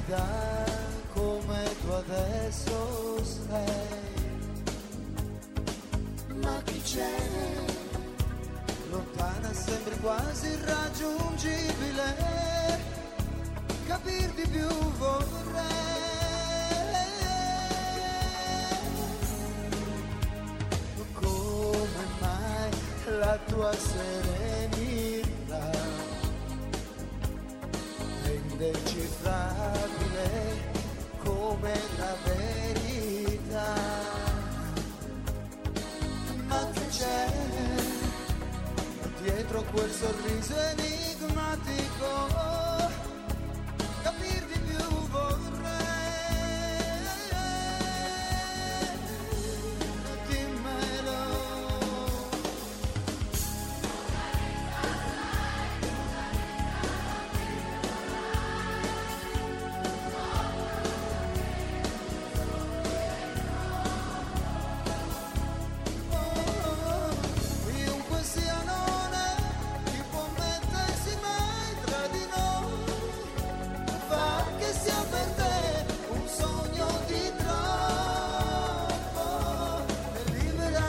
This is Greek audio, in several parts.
candida come tu adesso sei. Ma chi c'è? Lontana sembri quasi irraggiungibile, capir di più vorrei. Come mai la tua serenità è indecifrabile come la verità? Ma che c'è dietro quel sorriso enigmatico? Capir di più vorrei. Dimmelo. Chiunque sia non è, chi può mettersi mai tra di noi? Fa che sia per te un sogno di troppo e libera.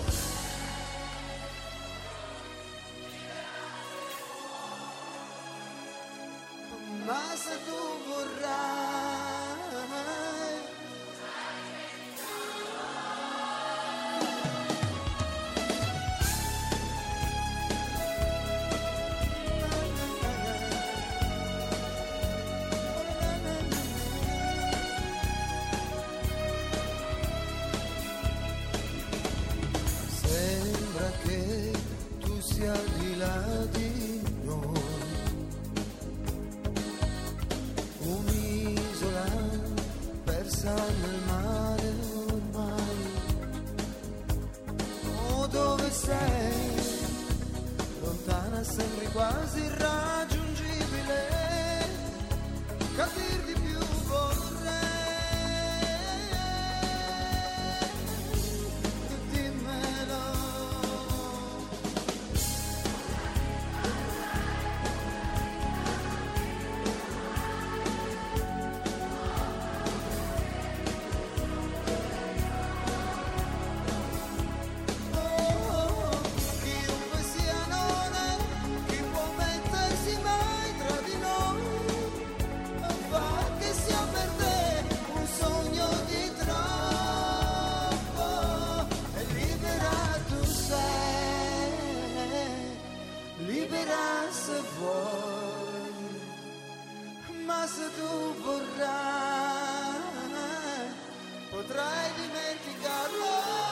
Ma se tu vorrai, sembra che tu sia al di là di noi, un'isola persa nel mare ormai. Oh, dove sei? Lontana sembri quasi irraggiungibile, capir di più vorrei. Dimmelo. Chiunque sia non è, chi può mettersi mai tra di noi? Fa che sia per te un sogno di troppo e libera tu sei, libera se vuoi, ma se tu vorrai potrai dimenticarlo.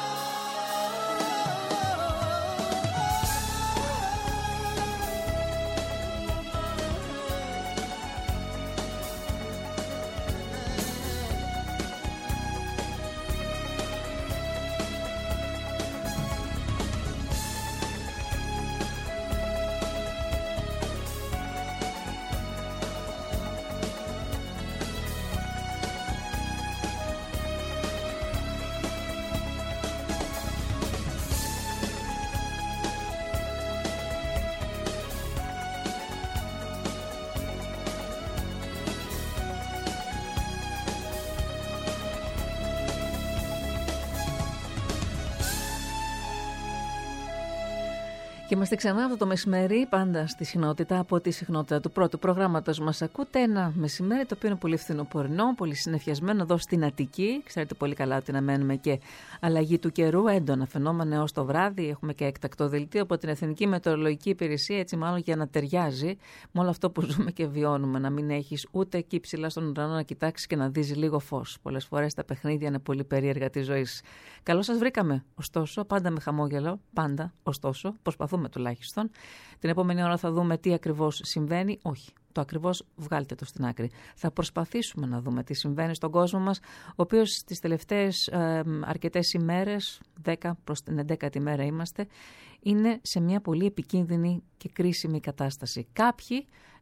Και είμαστε ξανά αυτό το μεσημέρι, πάντα στη συνότητα, από τη συχνότητα του πρώτου προγράμματος μας ακούτε. Ένα μεσημέρι το οποίο είναι πολύ φθινοπορεινό, πολύ συννεφιασμένο εδώ στην Αττική. Ξέρετε πολύ καλά ότι αναμένουμε και αλλαγή του καιρού, έντονα φαινόμενα έως το βράδυ. Έχουμε και έκτακτο δελτίο από την Εθνική Μετεωρολογική Υπηρεσία, έτσι μάλλον για να ταιριάζει με όλο αυτό που ζούμε και βιώνουμε. Να μην έχεις ούτε εκεί ψηλά στον ουρανό να κοιτάξεις και να δεις λίγο φως. Πολλές φορές τα παιχνίδια είναι πολύ περίεργα της ζωής. Καλώς σας βρήκαμε, ωστόσο, πάντα με χαμόγελο, πάντα, ωστόσο, προσπαθούμε τουλάχιστον. Την επόμενη ώρα θα δούμε τι ακριβώς συμβαίνει. Όχι, το ακριβώς βγάλτε το στην άκρη. Θα προσπαθήσουμε να δούμε τι συμβαίνει στον κόσμο μας, ο οποίος τις τελευταίες αρκετές ημέρες, 10 προς την 11η μέρα είμαστε, είναι σε μια πολύ επικίνδυνη και κρίσιμη κατάσταση. Κάποιοι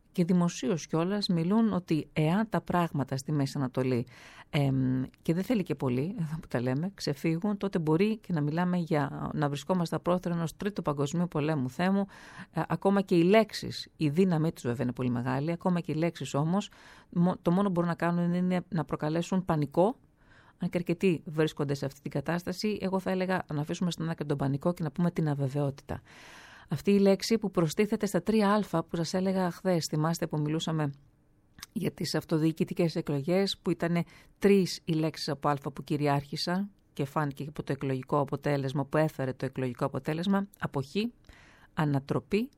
και δημοσίως κιόλας μιλούν ότι εάν τα πράγματα στη Μέση Ανατολή και δεν θέλει και πολύ, εδώ που τα λέμε, ξεφύγουν, τότε μπορεί και να μιλάμε για να βρισκόμαστε απρόθυρα ενός τρίτου παγκοσμίου πολέμου, Θεέ μου. Ακόμα και οι λέξεις, η δύναμή τους βέβαια είναι πολύ μεγάλη, ακόμα και οι λέξεις όμως, το μόνο που μπορούν να κάνουν είναι να προκαλέσουν πανικό. Αν και αρκετοί βρίσκονται σε αυτή την κατάσταση, εγώ θα έλεγα να αφήσουμε στην άκρη τον πανικό και να πούμε την αβεβαιότητα. Αυτή η λέξη που προστίθεται στα 3α που σας έλεγα χθες, θυμάστε που μιλούσαμε για τις αυτοδιοικητικές εκλογές, που ήταν 3 οι λέξεις από α που κυριάρχησαν και φάνηκε από το εκλογικό αποτέλεσμα, που έφερε το εκλογικό αποτέλεσμα, αποχή, ανατροπή.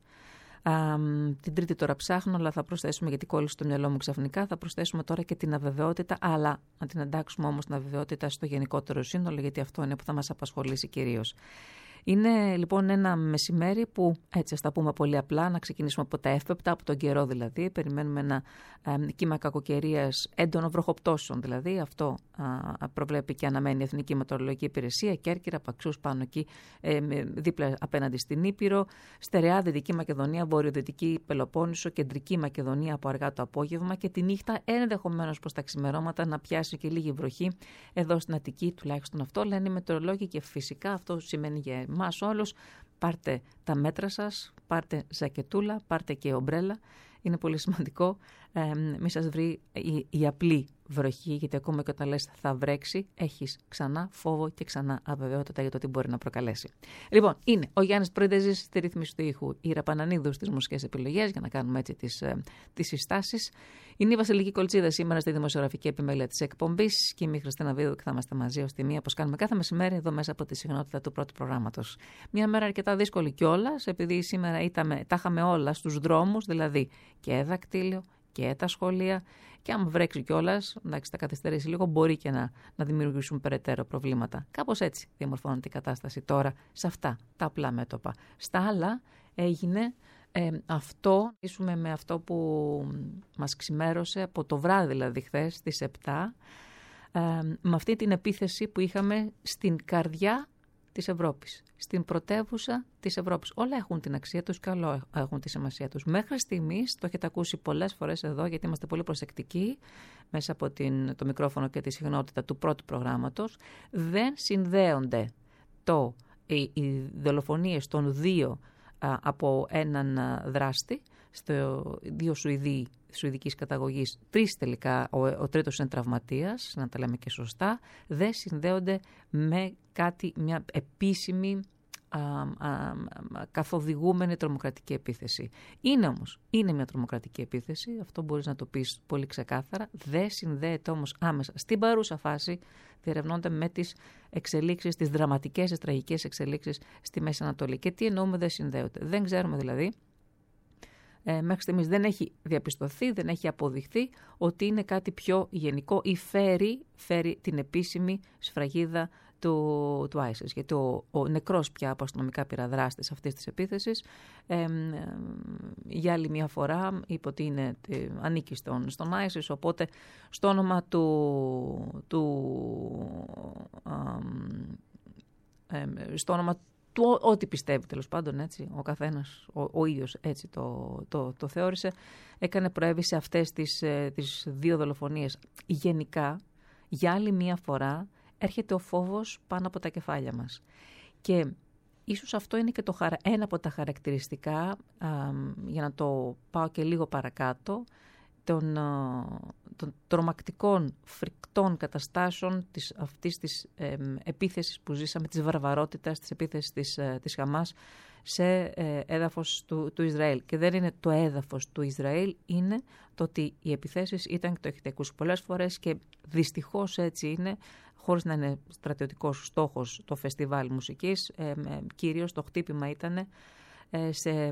Την τρίτη τώρα ψάχνω, αλλά θα προσθέσουμε, γιατί κόλλησε το μυαλό μου ξαφνικά, θα προσθέσουμε τώρα και την αβεβαιότητα, αλλά να την εντάξουμε όμως την αβεβαιότητα στο γενικότερο σύνολο, γιατί αυτό είναι που θα μας απασχολήσει κυρίως. Είναι λοιπόν ένα μεσημέρι που, έτσι ας τα πούμε πολύ απλά, να ξεκινήσουμε από τα εύπεπτα, από τον καιρό δηλαδή. Περιμένουμε ένα κύμα κακοκαιρίας έντονο βροχοπτώσεων δηλαδή. Αυτό προβλέπει και αναμένει η Εθνική Μετεωρολογική Υπηρεσία. Κέρκυρα, Παξούς πάνω εκεί, δίπλα απέναντι στην Ήπειρο. Στερεά Δυτική Μακεδονία, Βορειοδυτική Πελοπόννησο, Κεντρική Μακεδονία από αργά το απόγευμα και τη νύχτα ενδεχομένως προς τα ξημερώματα να πιάσει και λίγη βροχή εδώ στην Αττική, τουλάχιστον αυτό λένε οι μετεωρολόγοι, και φυσικά αυτό σημαίνει για εμάς όλους, πάρτε τα μέτρα σας, πάρτε ζακετούλα, πάρτε και ομπρέλα. Είναι πολύ σημαντικό μη σας βρει η απλή βροχή, γιατί ακόμα και όταν λες θα βρέξει, έχεις ξανά φόβο και ξανά αβεβαιότητα για το τι μπορεί να προκαλέσει. Λοιπόν, είναι ο Γιάννης Πρίντεζης στη ρύθμιση του ήχου, η Ραπανανίδου στις μουσικές επιλογές, για να κάνουμε έτσι τις συστάσεις. Είναι η Βασιλική Κολτσίδα σήμερα στη δημοσιογραφική επιμέλεια της εκπομπής και είμαι η Χριστίνα Βίδου και θα είμαστε μαζί ως τη μία, όπως κάνουμε κάθε μεσημέρι εδώ μέσα από τη συχνότητα του πρώτου προγράμματος. Μια μέρα αρκετά δύσκολη κιόλας, επειδή σήμερα τα είχαμε όλα στους δρόμους, δηλαδή και δακτύλιο και τα σχολεία, και αν βρέξει κιόλας, εντάξει, θα καθυστερήσει λίγο, μπορεί και να δημιουργήσουν περαιτέρω προβλήματα. Κάπως έτσι διαμορφώνεται η κατάσταση τώρα σε αυτά τα απλά μέτωπα. Στα άλλα έγινε αυτό, ίσουμε με αυτό που μας ξημέρωσε από το βράδυ, δηλαδή χθες στις 7, με αυτή την επίθεση που είχαμε στην καρδιά της Ευρώπης, στην πρωτεύουσα της Ευρώπης. Όλα έχουν την αξία τους και όλα έχουν τη σημασία τους. Μέχρι στιγμής, το έχετε ακούσει πολλές φορές εδώ, γιατί είμαστε πολύ προσεκτικοί μέσα από το μικρόφωνο και τη συχνότητα του πρώτου προγράμματος, δεν συνδέονται οι δολοφονίες των 2 από έναν δράστη, δύο Σουηδικής καταγωγής, 3 τελικά, ο τρίτος είναι τραυματίας, να τα λέμε και σωστά, δεν συνδέονται με μια επίσημη καθοδηγούμενη τρομοκρατική επίθεση. Είναι μια τρομοκρατική επίθεση, αυτό μπορείς να το πεις πολύ ξεκάθαρα, δεν συνδέεται όμως άμεσα στην παρούσα φάση, διερευνώνται με τις εξελίξεις, τις δραματικές, τις τραγικές εξελίξεις στη Μέση Ανατολή. Και τι εννοούμε δεν συνδέονται? Δεν ξέρουμε δηλαδή, μέχρι στιγμής δεν έχει διαπιστωθεί, δεν έχει αποδειχθεί ότι είναι κάτι πιο γενικό ή φέρει την επίσημη σφραγίδα του ISIS. Γιατί ο νεκρός πια από αστυνομικά πυραδράστης αυτής της επίθεσης για άλλη μια φορά είπε ότι ανήκει στον ISIS, οπότε στο όνομα στο όνομα του ό,τι πιστεύει τέλος πάντων, έτσι, ο καθένας ο ίδιος έτσι το θεώρησε, προέβησε αυτές τις 2 δολοφονίες. Γενικά, για άλλη μία φορά, έρχεται ο φόβος πάνω από τα κεφάλια μας. Και ίσως αυτό είναι και ένα από τα χαρακτηριστικά, για να το πάω και λίγο παρακάτω, των τρομακτικών, φρικτών καταστάσεων αυτής της επίθεσης που ζήσαμε, της βαρβαρότητας, της επίθεσης της Χαμάς σε έδαφος του Ισραήλ. Και δεν είναι το έδαφος του Ισραήλ, είναι το ότι οι επιθέσεις ήταν, και το έχετε ακούσει πολλές φορές και δυστυχώς έτσι είναι, χωρίς να είναι στρατιωτικός στόχος το φεστιβάλ μουσικής, κυρίως το χτύπημα ήταν σε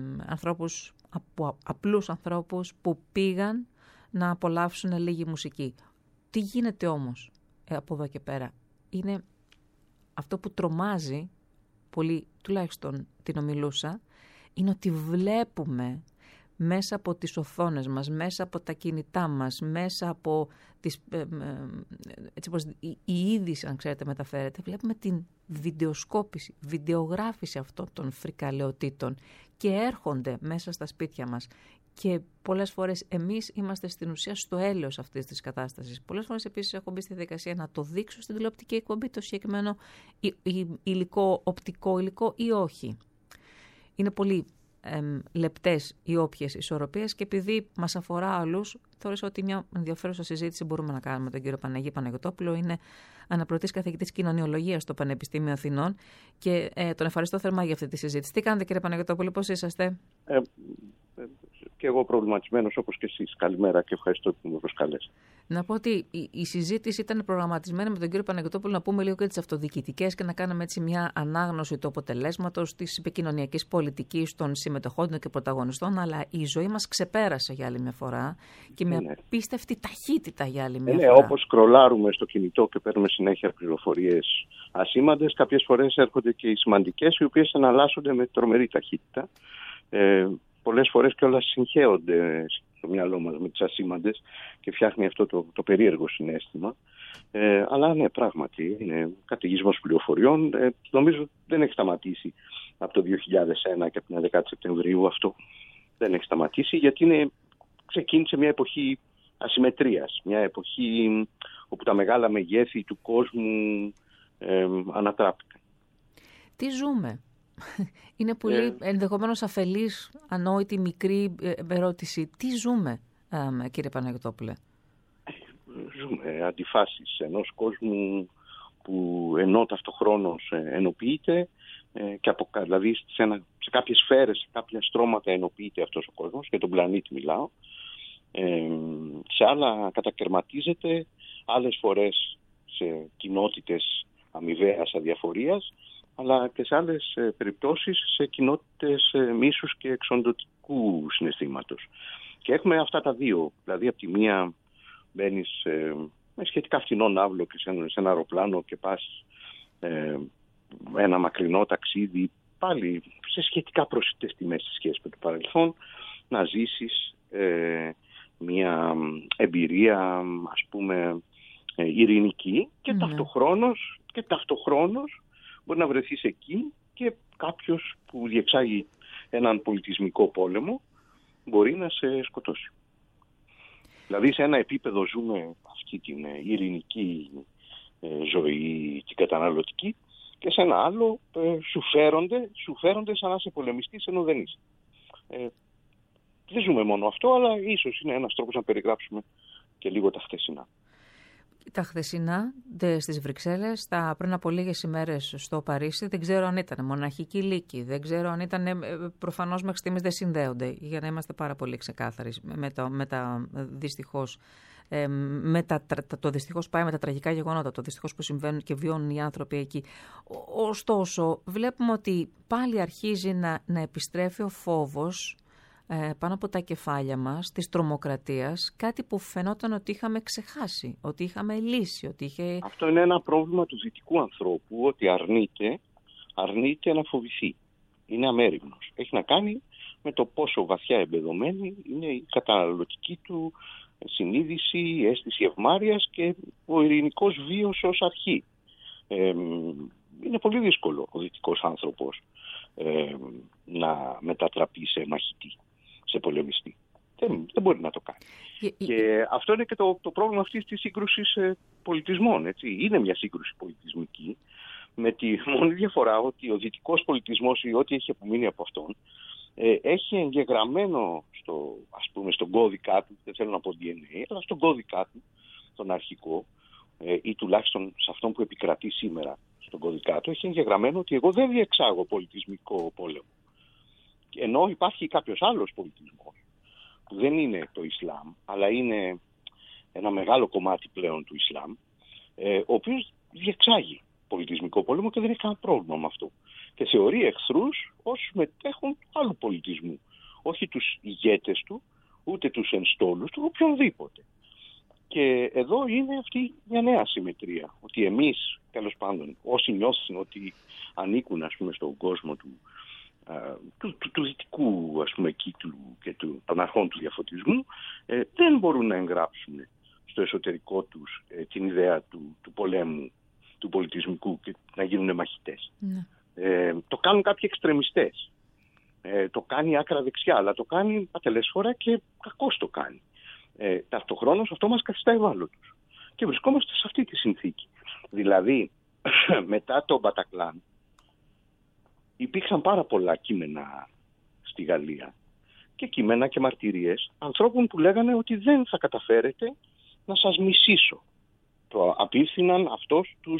απλούς ανθρώπους που πήγαν να απολαύσουν λίγη μουσική. Τι γίνεται όμως από εδώ και πέρα? Είναι αυτό που τρομάζει πολύ, τουλάχιστον την ομιλούσα, είναι ότι βλέπουμε μέσα από τις οθόνες μας, μέσα από τα κινητά μας, μέσα από τις, έτσι όπως η είδηση, αν ξέρετε, μεταφέρεται. Βλέπουμε την βιντεοσκόπηση, βιντεογράφηση αυτών των φρικαλαιοτήτων και έρχονται μέσα στα σπίτια μας. Και πολλές φορές εμείς είμαστε στην ουσία στο έλεος αυτής της κατάστασης. Πολλές φορές επίσης έχω μπει στη διαδικασία να το δείξω στην τηλεοπτική εκπομπή το συγκεκριμένο υλικό, οπτικό υλικό ή όχι. Είναι πολύ λεπτές οι όποιες ισορροπίες και επειδή μας αφορά άλλους, θεώρησα ότι μια ενδιαφέρουσα συζήτηση μπορούμε να κάνουμε με τον κύριο Παναγί Παναγιωτόπουλο. Είναι αναπληρωτής καθηγητής κοινωνιολογίας στο Πανεπιστήμιο Αθηνών και τον ευχαριστώ θερμά για αυτή τη συζήτηση. Τι κάνετε, κύριε Παναγιωτόπουλο, πώς είσαστε? Και εγώ προβληματισμένος όπως και εσείς. Καλημέρα και ευχαριστώ που με προσκαλέσατε. Να πω ότι η συζήτηση ήταν προγραμματισμένη με τον κύριο Παναγιωτόπουλο να πούμε λίγο και τις αυτοδιοικητικές και να κάνουμε έτσι μια ανάγνωση του αποτελέσματος της επικοινωνιακής πολιτικής των συμμετοχόντων και πρωταγωνιστών. Αλλά η ζωή μας ξεπέρασε για άλλη μια φορά και με απίστευτη ταχύτητα για άλλη μια φορά. Όπως σκρολάρουμε στο κινητό και παίρνουμε συνέχεια πληροφορίες ασήμαντες, κάποιες φορές έρχονται και οι σημαντικές, οι οποίες εναλλάσσονται με τρομερή ταχύτητα. Πολλές φορές κιόλας συγχέονται στο μυαλό μας με τις ασήμαντες και φτιάχνει αυτό το περίεργο συναίσθημα. Αλλά ναι, πράγματι είναι καταιγισμός πληροφοριών. Νομίζω δεν έχει σταματήσει από το 2001 και από την 11η Σεπτεμβρίου αυτό. Δεν έχει σταματήσει γιατί ξεκίνησε μια εποχή ασυμμετρίας. Μια εποχή όπου τα μεγάλα μεγέθη του κόσμου ανατράπηκαν. Τι ζούμε? Είναι πολύ ενδεχομένως αφελής, ανόητη, μικρή ερώτηση. Τι ζούμε, κύριε Παναγιωτόπουλε? Ζούμε αντιφάσεις ενός κόσμου που ενώ ταυτοχρόνως ενοποιείται και δηλαδή σε κάποιες σφαίρες, σε κάποια στρώματα ενοποιείται αυτός ο κόσμος, για τον πλανήτη μιλάω, σε άλλα κατακαιρματίζεται, άλλες φορές σε κοινότητες αμοιβαίας αδιαφορίας, αλλά και σε άλλες περιπτώσεις σε κοινότητες μίσους και εξοντωτικού συναισθήματος. Και έχουμε αυτά τα δύο. Δηλαδή, από τη μία μπαίνεις με σχετικά φθηνό ναύλο και σε ένα αεροπλάνο και πας ένα μακρινό ταξίδι, πάλι σε σχετικά προσιτές τιμές σε σχέση με το παρελθόν, να ζήσεις μια εμπειρία, ας πούμε, ειρηνική και ταυτοχρόνως μπορεί να βρεθείς εκεί και κάποιος που διεξάγει έναν πολιτισμικό πόλεμο μπορεί να σε σκοτώσει. Δηλαδή σε ένα επίπεδο ζούμε αυτή την ειρηνική ζωή, την καταναλωτική, και σε ένα άλλο σου φέρονται σαν να είσαι πολεμιστής ενώ δεν είσαι. Δεν ζούμε μόνο αυτό, αλλά ίσως είναι ένας τρόπος να περιγράψουμε και λίγο τα χθεσινά. Τα χθεσινά στις Βρυξέλλες, πριν από λίγες ημέρες στο Παρίσι, δεν ξέρω αν ήταν μοναχική λύκη, δεν ξέρω αν ήταν, προφανώς μέχρι στιγμής δεν συνδέονται, για να είμαστε πάρα πολύ ξεκάθαροι το δυστυχώς πάει με τα τραγικά γεγονότα, το δυστυχώς που συμβαίνουν και βιώνουν οι άνθρωποι εκεί. Ωστόσο, βλέπουμε ότι πάλι αρχίζει να επιστρέφει ο φόβος πάνω από τα κεφάλια μας της τρομοκρατίας, κάτι που φαινόταν ότι είχαμε ξεχάσει, ότι είχαμε λύσει, ότι είχε... Αυτό είναι ένα πρόβλημα του δυτικού ανθρώπου, ότι αρνείται να φοβηθεί. Είναι αμέριμνος. Έχει να κάνει με το πόσο βαθιά εμπεδωμένη είναι η καταναλωτική του συνείδηση, η αίσθηση ευμάρειας και ο ειρηνικός βίος ως αρχή. Είναι πολύ δύσκολο ο δυτικός άνθρωπος να μετατραπεί σε μαχητή, σε πολεμιστή. Δεν μπορεί να το κάνει. Και αυτό είναι και το πρόβλημα αυτής της σύγκρουσης πολιτισμών. Έτσι. Είναι μια σύγκρουση πολιτισμική, με τη μόνη διαφορά ότι ο δυτικός πολιτισμός ή ό,τι έχει απομείνει από αυτόν έχει εγγεγραμμένο στον κώδικά του, δεν θέλω να πω DNA, αλλά στον κώδικά του, τον αρχικό, ή τουλάχιστον σε αυτόν που επικρατεί σήμερα στον κωδικά του, έχει εγγεγραμμένο ότι εγώ δεν διεξάγω πολιτισμικό πόλεμο. Ενώ υπάρχει κάποιος άλλος πολιτισμός, που δεν είναι το Ισλάμ, αλλά είναι ένα μεγάλο κομμάτι πλέον του Ισλάμ, ο οποίος διεξάγει πολιτισμικό πόλεμο και δεν έχει κανένα πρόβλημα με αυτό. Και θεωρεί εχθρούς όσους μετέχουν του άλλου πολιτισμού. Όχι τους ηγέτες του, ούτε τους ενστόλους του, οποιονδήποτε. Και εδώ είναι αυτή μια νέα συμμετρία. Ότι εμείς, τέλος πάντων, όσοι νιώθουν ότι ανήκουν, ας πούμε, στον κόσμο του του δυτικού, ας πούμε, κύκλου και των αρχών του διαφωτισμού, δεν μπορούν να εγγράψουν στο εσωτερικό τους την ιδέα του πολέμου, του πολιτισμικού, και να γίνουν μαχητές. Ναι. Το κάνουν κάποιοι εξτρεμιστές. Το κάνει η άκρα δεξιά, αλλά το κάνει ατελέσφορα και κακώς το κάνει. Ταυτοχρόνως αυτό μας καθιστά ευάλωτους. Και βρισκόμαστε σε αυτή τη συνθήκη. Δηλαδή, μετά το Μπατακλάν, υπήρξαν πάρα πολλά κείμενα στη Γαλλία και κείμενα και μαρτυρίες ανθρώπων που λέγανε ότι δεν θα καταφέρετε να σας μισήσω. Το απίφθηναν αυτό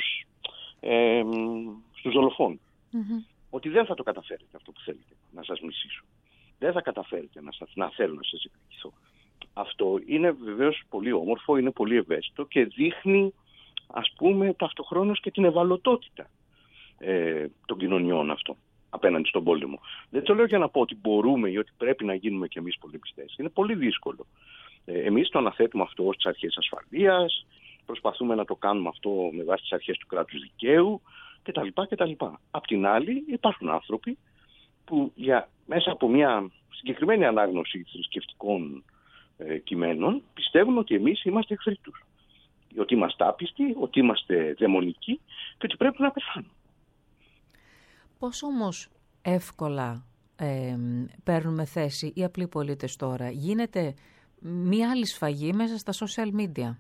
στους δολοφόνους. Mm-hmm. Ότι δεν θα το καταφέρετε αυτό που θέλετε, να σας μισήσω. Δεν θα καταφέρετε να θέλω να σας εκδικηθώ. Αυτό είναι βεβαίως πολύ όμορφο, είναι πολύ ευαίσθητο και δείχνει, ας πούμε, ταυτοχρόνως και την ευαλωτότητα των κοινωνιών αυτών απέναντι στον πόλεμο. Δεν το λέω για να πω ότι μπορούμε ή ότι πρέπει να γίνουμε κι εμείς πολεμιστές. Είναι πολύ δύσκολο. Εμείς το αναθέτουμε αυτό στις αρχές ασφαλείας, προσπαθούμε να το κάνουμε αυτό με βάση τις αρχές του κράτους δικαίου κτλ. Απ' την άλλη, υπάρχουν άνθρωποι που μέσα από μια συγκεκριμένη ανάγνωση θρησκευτικών κειμένων πιστεύουν ότι εμείς είμαστε εχθροί τους. Ότι είμαστε άπιστοι, ότι είμαστε δαιμονικοί και ότι πρέπει να πεθάνουν. Πώς όμως εύκολα παίρνουμε θέση οι απλοί πολίτες τώρα? Γίνεται μία άλλη σφαγή μέσα στα social media.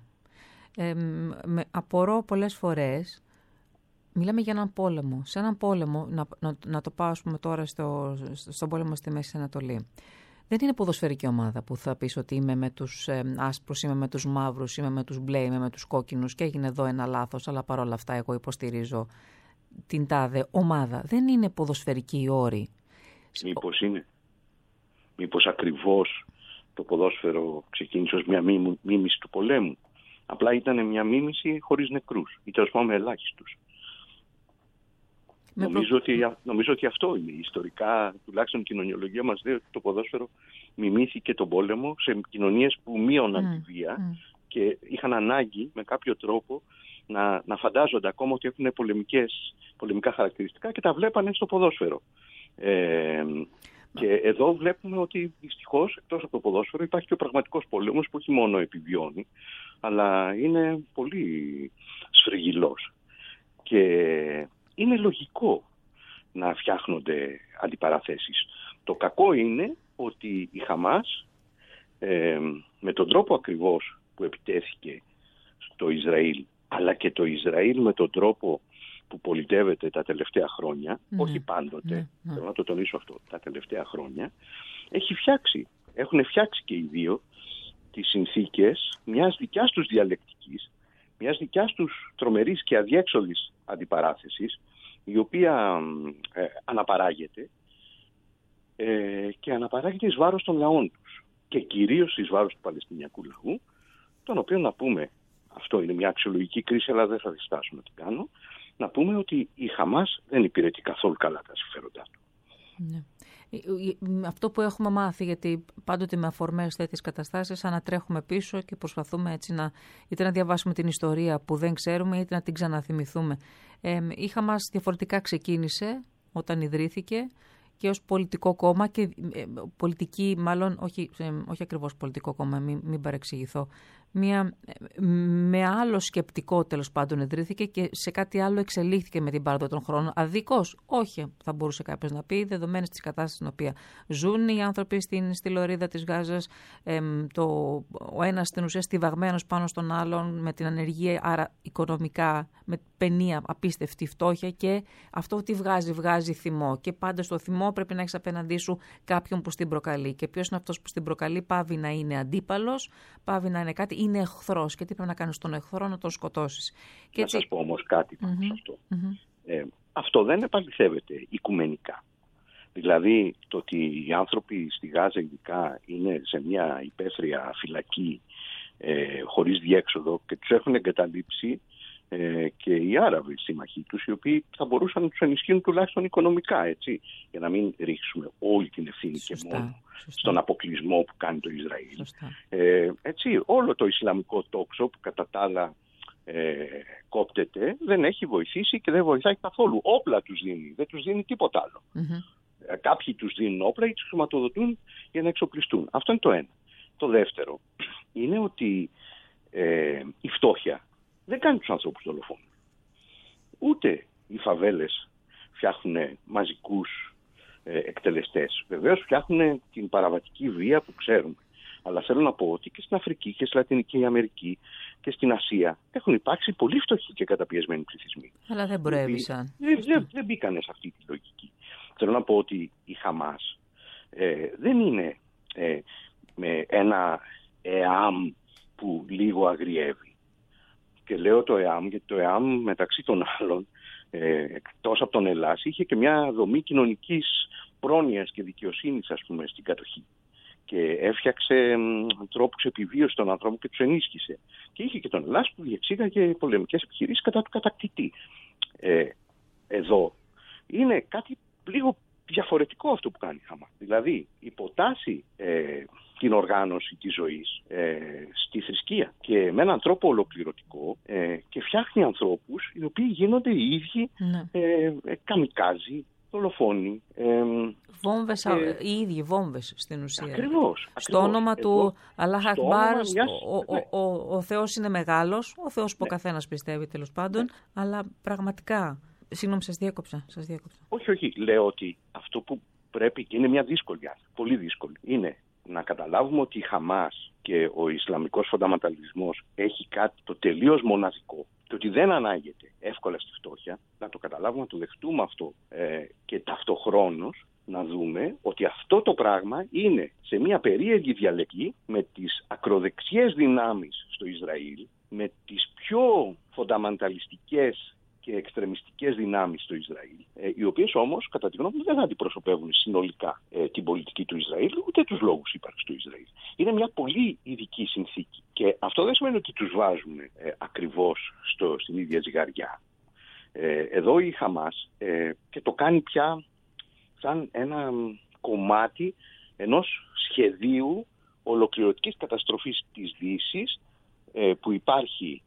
Απορώ πολλές φορές, μιλάμε για έναν πόλεμο. Σε έναν πόλεμο, να το πάω, ας πούμε, τώρα στον πόλεμο στη Μέση Ανατολή. Δεν είναι ποδοσφαιρική ομάδα που θα πεις ότι είμαι με τους άσπρους, είμαι με τους μαύρους, είμαι με τους μπλε, είμαι με τους κόκκινους και έγινε εδώ ένα λάθος, αλλά παρόλα αυτά εγώ υποστηρίζω την τάδε ομάδα. Δεν είναι ποδοσφαιρική η όρη. Μήπως είναι? Μήπως ακριβώς το ποδόσφαιρο ξεκίνησε ως μια μίμηση του πολέμου? Απλά ήταν μια μίμηση χωρίς νεκρούς ή τέλος πάντων με ελάχιστους. Νομίζω ότι αυτό είναι. Ιστορικά, τουλάχιστον η κοινωνιολογία μας λέει ότι το ποδόσφαιρο μιμήθηκε τον πόλεμο σε κοινωνίες που μείωναν τη βία και είχαν ανάγκη με κάποιο τρόπο να φαντάζονται ακόμα ότι έχουν πολεμικά χαρακτηριστικά και τα βλέπανε στο ποδόσφαιρο. Και εδώ βλέπουμε ότι δυστυχώς εκτός από το ποδόσφαιρο υπάρχει και ο πραγματικός πόλεμος που όχι μόνο επιβιώνει, αλλά είναι πολύ σφριγγυλός. Και είναι λογικό να φτιάχνονται αντιπαραθέσεις. Το κακό είναι ότι η Χαμάς με τον τρόπο ακριβώς που επιτέθηκε στο Ισραήλ, αλλά και το Ισραήλ με τον τρόπο που πολιτεύεται τα τελευταία χρόνια, όχι πάντοτε, θέλω να το τονίσω αυτό, τα τελευταία χρόνια, έχουν φτιάξει και οι δύο τις συνθήκες μιας δικιάς τους διαλεκτικής, μιας δικιάς τους τρομερής και αδιέξοδης αντιπαράθεσης, η οποία αναπαράγεται και αναπαράγεται εις βάρος των λαών τους και κυρίως εις βάρος του Παλαιστινιακού λαού, τον οποίο να πούμε, αυτό είναι μια αξιολογική κρίση, αλλά δεν θα διστάσω να την κάνω, να πούμε ότι η Χαμάς δεν υπηρετεί καθόλου καλά τα συμφέροντά του. Ναι. Αυτό που έχουμε μάθει, γιατί πάντοτε με αφορμές τέτοιες καταστάσεις ανατρέχουμε πίσω και προσπαθούμε έτσι είτε να διαβάσουμε την ιστορία που δεν ξέρουμε είτε να την ξαναθυμηθούμε. Η Χαμάς διαφορετικά ξεκίνησε όταν ιδρύθηκε και ως πολιτικό κόμμα και πολιτική, μάλλον όχι ακριβώς πολιτικό κόμμα, μην παρεξηγηθώ, με άλλο σκεπτικό τέλος πάντων ιδρύθηκε και σε κάτι άλλο εξελίχθηκε με την πάροδο των χρόνων. Αδίκως, όχι, θα μπορούσε κάποιος να πει, δεδομένες της κατάστασης στην οποία ζουν οι άνθρωποι στη λωρίδα της Γάζας, ο ένας στην ουσία στιβαγμένος πάνω στον άλλον με την ανεργία, άρα οικονομικά, με παινία, απίστευτη φτώχεια, και αυτό τι βγάζει θυμό, και πάντα στο θυμό πρέπει να έχεις απέναντί σου κάποιον που στην προκαλεί, και ποιος είναι αυτός που στην προκαλεί? Πάβει να είναι αντίπαλος, πάβει να είναι κάτι, είναι εχθρός, και τι πρέπει να κάνεις στον εχθρό? Να τον σκοτώσεις. Να σας πω όμως κάτι πάνω σε αυτό. Αυτό δεν επαληθεύεται οικουμενικά. Δηλαδή το ότι οι άνθρωποι στη Γάζα ειδικά είναι σε μια υπαίθρια φυλακή χωρίς διέξοδο και τους έχουν εγκαταλείψει και οι Άραβοι σύμμαχοί τους, οι οποίοι θα μπορούσαν να τους ενισχύουν τουλάχιστον οικονομικά, έτσι, για να μην ρίξουμε όλη την ευθύνη και μόνο στον αποκλεισμό που κάνει το Ισραήλ. Έτσι, όλο το Ισλαμικό τόξο που κατά τα άλλα κόπτεται δεν έχει βοηθήσει και δεν βοηθάει καθόλου. Όπλα τους δίνει, δεν τους δίνει τίποτα άλλο. Κάποιοι τους δίνουν όπλα ή τους χρηματοδοτούν για να εξοπλιστούν. Αυτό είναι το ένα. Το δεύτερο είναι ότι η φτώχεια δεν κάνει τους ανθρώπους δολοφόνους. Ούτε οι φαβέλες φτιάχνουν μαζικούς εκτελεστές. Βεβαίως φτιάχνουν την παραβατική βία που ξέρουμε. Αλλά θέλω να πω ότι και στην Αφρική και στη Λατινική Αμερική και στην Ασία έχουν υπάρξει πολύ φτωχοί και καταπιεσμένοι πληθυσμοί. Αλλά δεν προέβησαν. Δεν μπήκανε σε αυτή τη λογική. Θέλω να πω ότι η Χαμάς δεν είναι με ένα ΕΑΜ που λίγο αγριεύει. Και λέω το ΕΑΜ γιατί το ΕΑΜ μεταξύ των άλλων, εκτός από τον Ελλάς, είχε και μια δομή κοινωνικής πρόνοιας και δικαιοσύνης, ας πούμε, στην κατοχή. Και έφτιαξε τρόπους επιβίωσης των ανθρώπων και τους ενίσχυσε. Και είχε και τον Ελλάς που διεξήγαγε πολεμικές επιχειρήσεις κατά του κατακτητή. Εδώ είναι κάτι λίγο διαφορετικό αυτό που κάνει η Χαμάς. Δηλαδή υποτάσσει την οργάνωση της ζωής στη θρησκεία και με έναν τρόπο ολοκληρωτικό και φτιάχνει ανθρώπους οι οποίοι γίνονται οι ίδιοι καμικάζοι, δολοφόνοι. Βόμβες, οι ίδιοι βόμβες στην ουσία. Ακριβώς. Στο όνομα του Αλλάχ Ακμπάρ, ο Θεός είναι μεγάλος, ο Θεός που ο καθένας πιστεύει τέλος πάντων, αλλά πραγματικά... Συγγνώμη, σας διέκοψα. Όχι. Λέω ότι αυτό που πρέπει, και είναι μια δύσκολη, πολύ δύσκολη, είναι να καταλάβουμε ότι η Χαμάς και ο Ισλαμικός φονταμενταλισμός έχει κάτι το τελείως μοναδικό και ότι δεν ανάγεται εύκολα στη φτώχεια. Να το καταλάβουμε, να το δεχτούμε αυτό και ταυτοχρόνως να δούμε ότι αυτό το πράγμα είναι σε μια περίεργη διαλεκτική με τις ακροδεξιές δυνάμεις στο Ισραήλ, με τις πιο φονταμενταλιστικές και εξτρεμιστικές δυνάμεις στο Ισραήλ, οι οποίες όμως, κατά τη γνώμη μου, δεν αντιπροσωπεύουν συνολικά την πολιτική του Ισραήλ, ούτε τους λόγους ύπαρξης του Ισραήλ. Είναι μια πολύ ειδική συνθήκη. Και αυτό δεν σημαίνει ότι τους βάζουν ακριβώς στην ίδια ζυγαριά. Εδώ η Χαμάς και το κάνει πια σαν ένα κομμάτι ενός σχεδίου ολοκληρωτικής καταστροφής της Δύσης που υπάρχει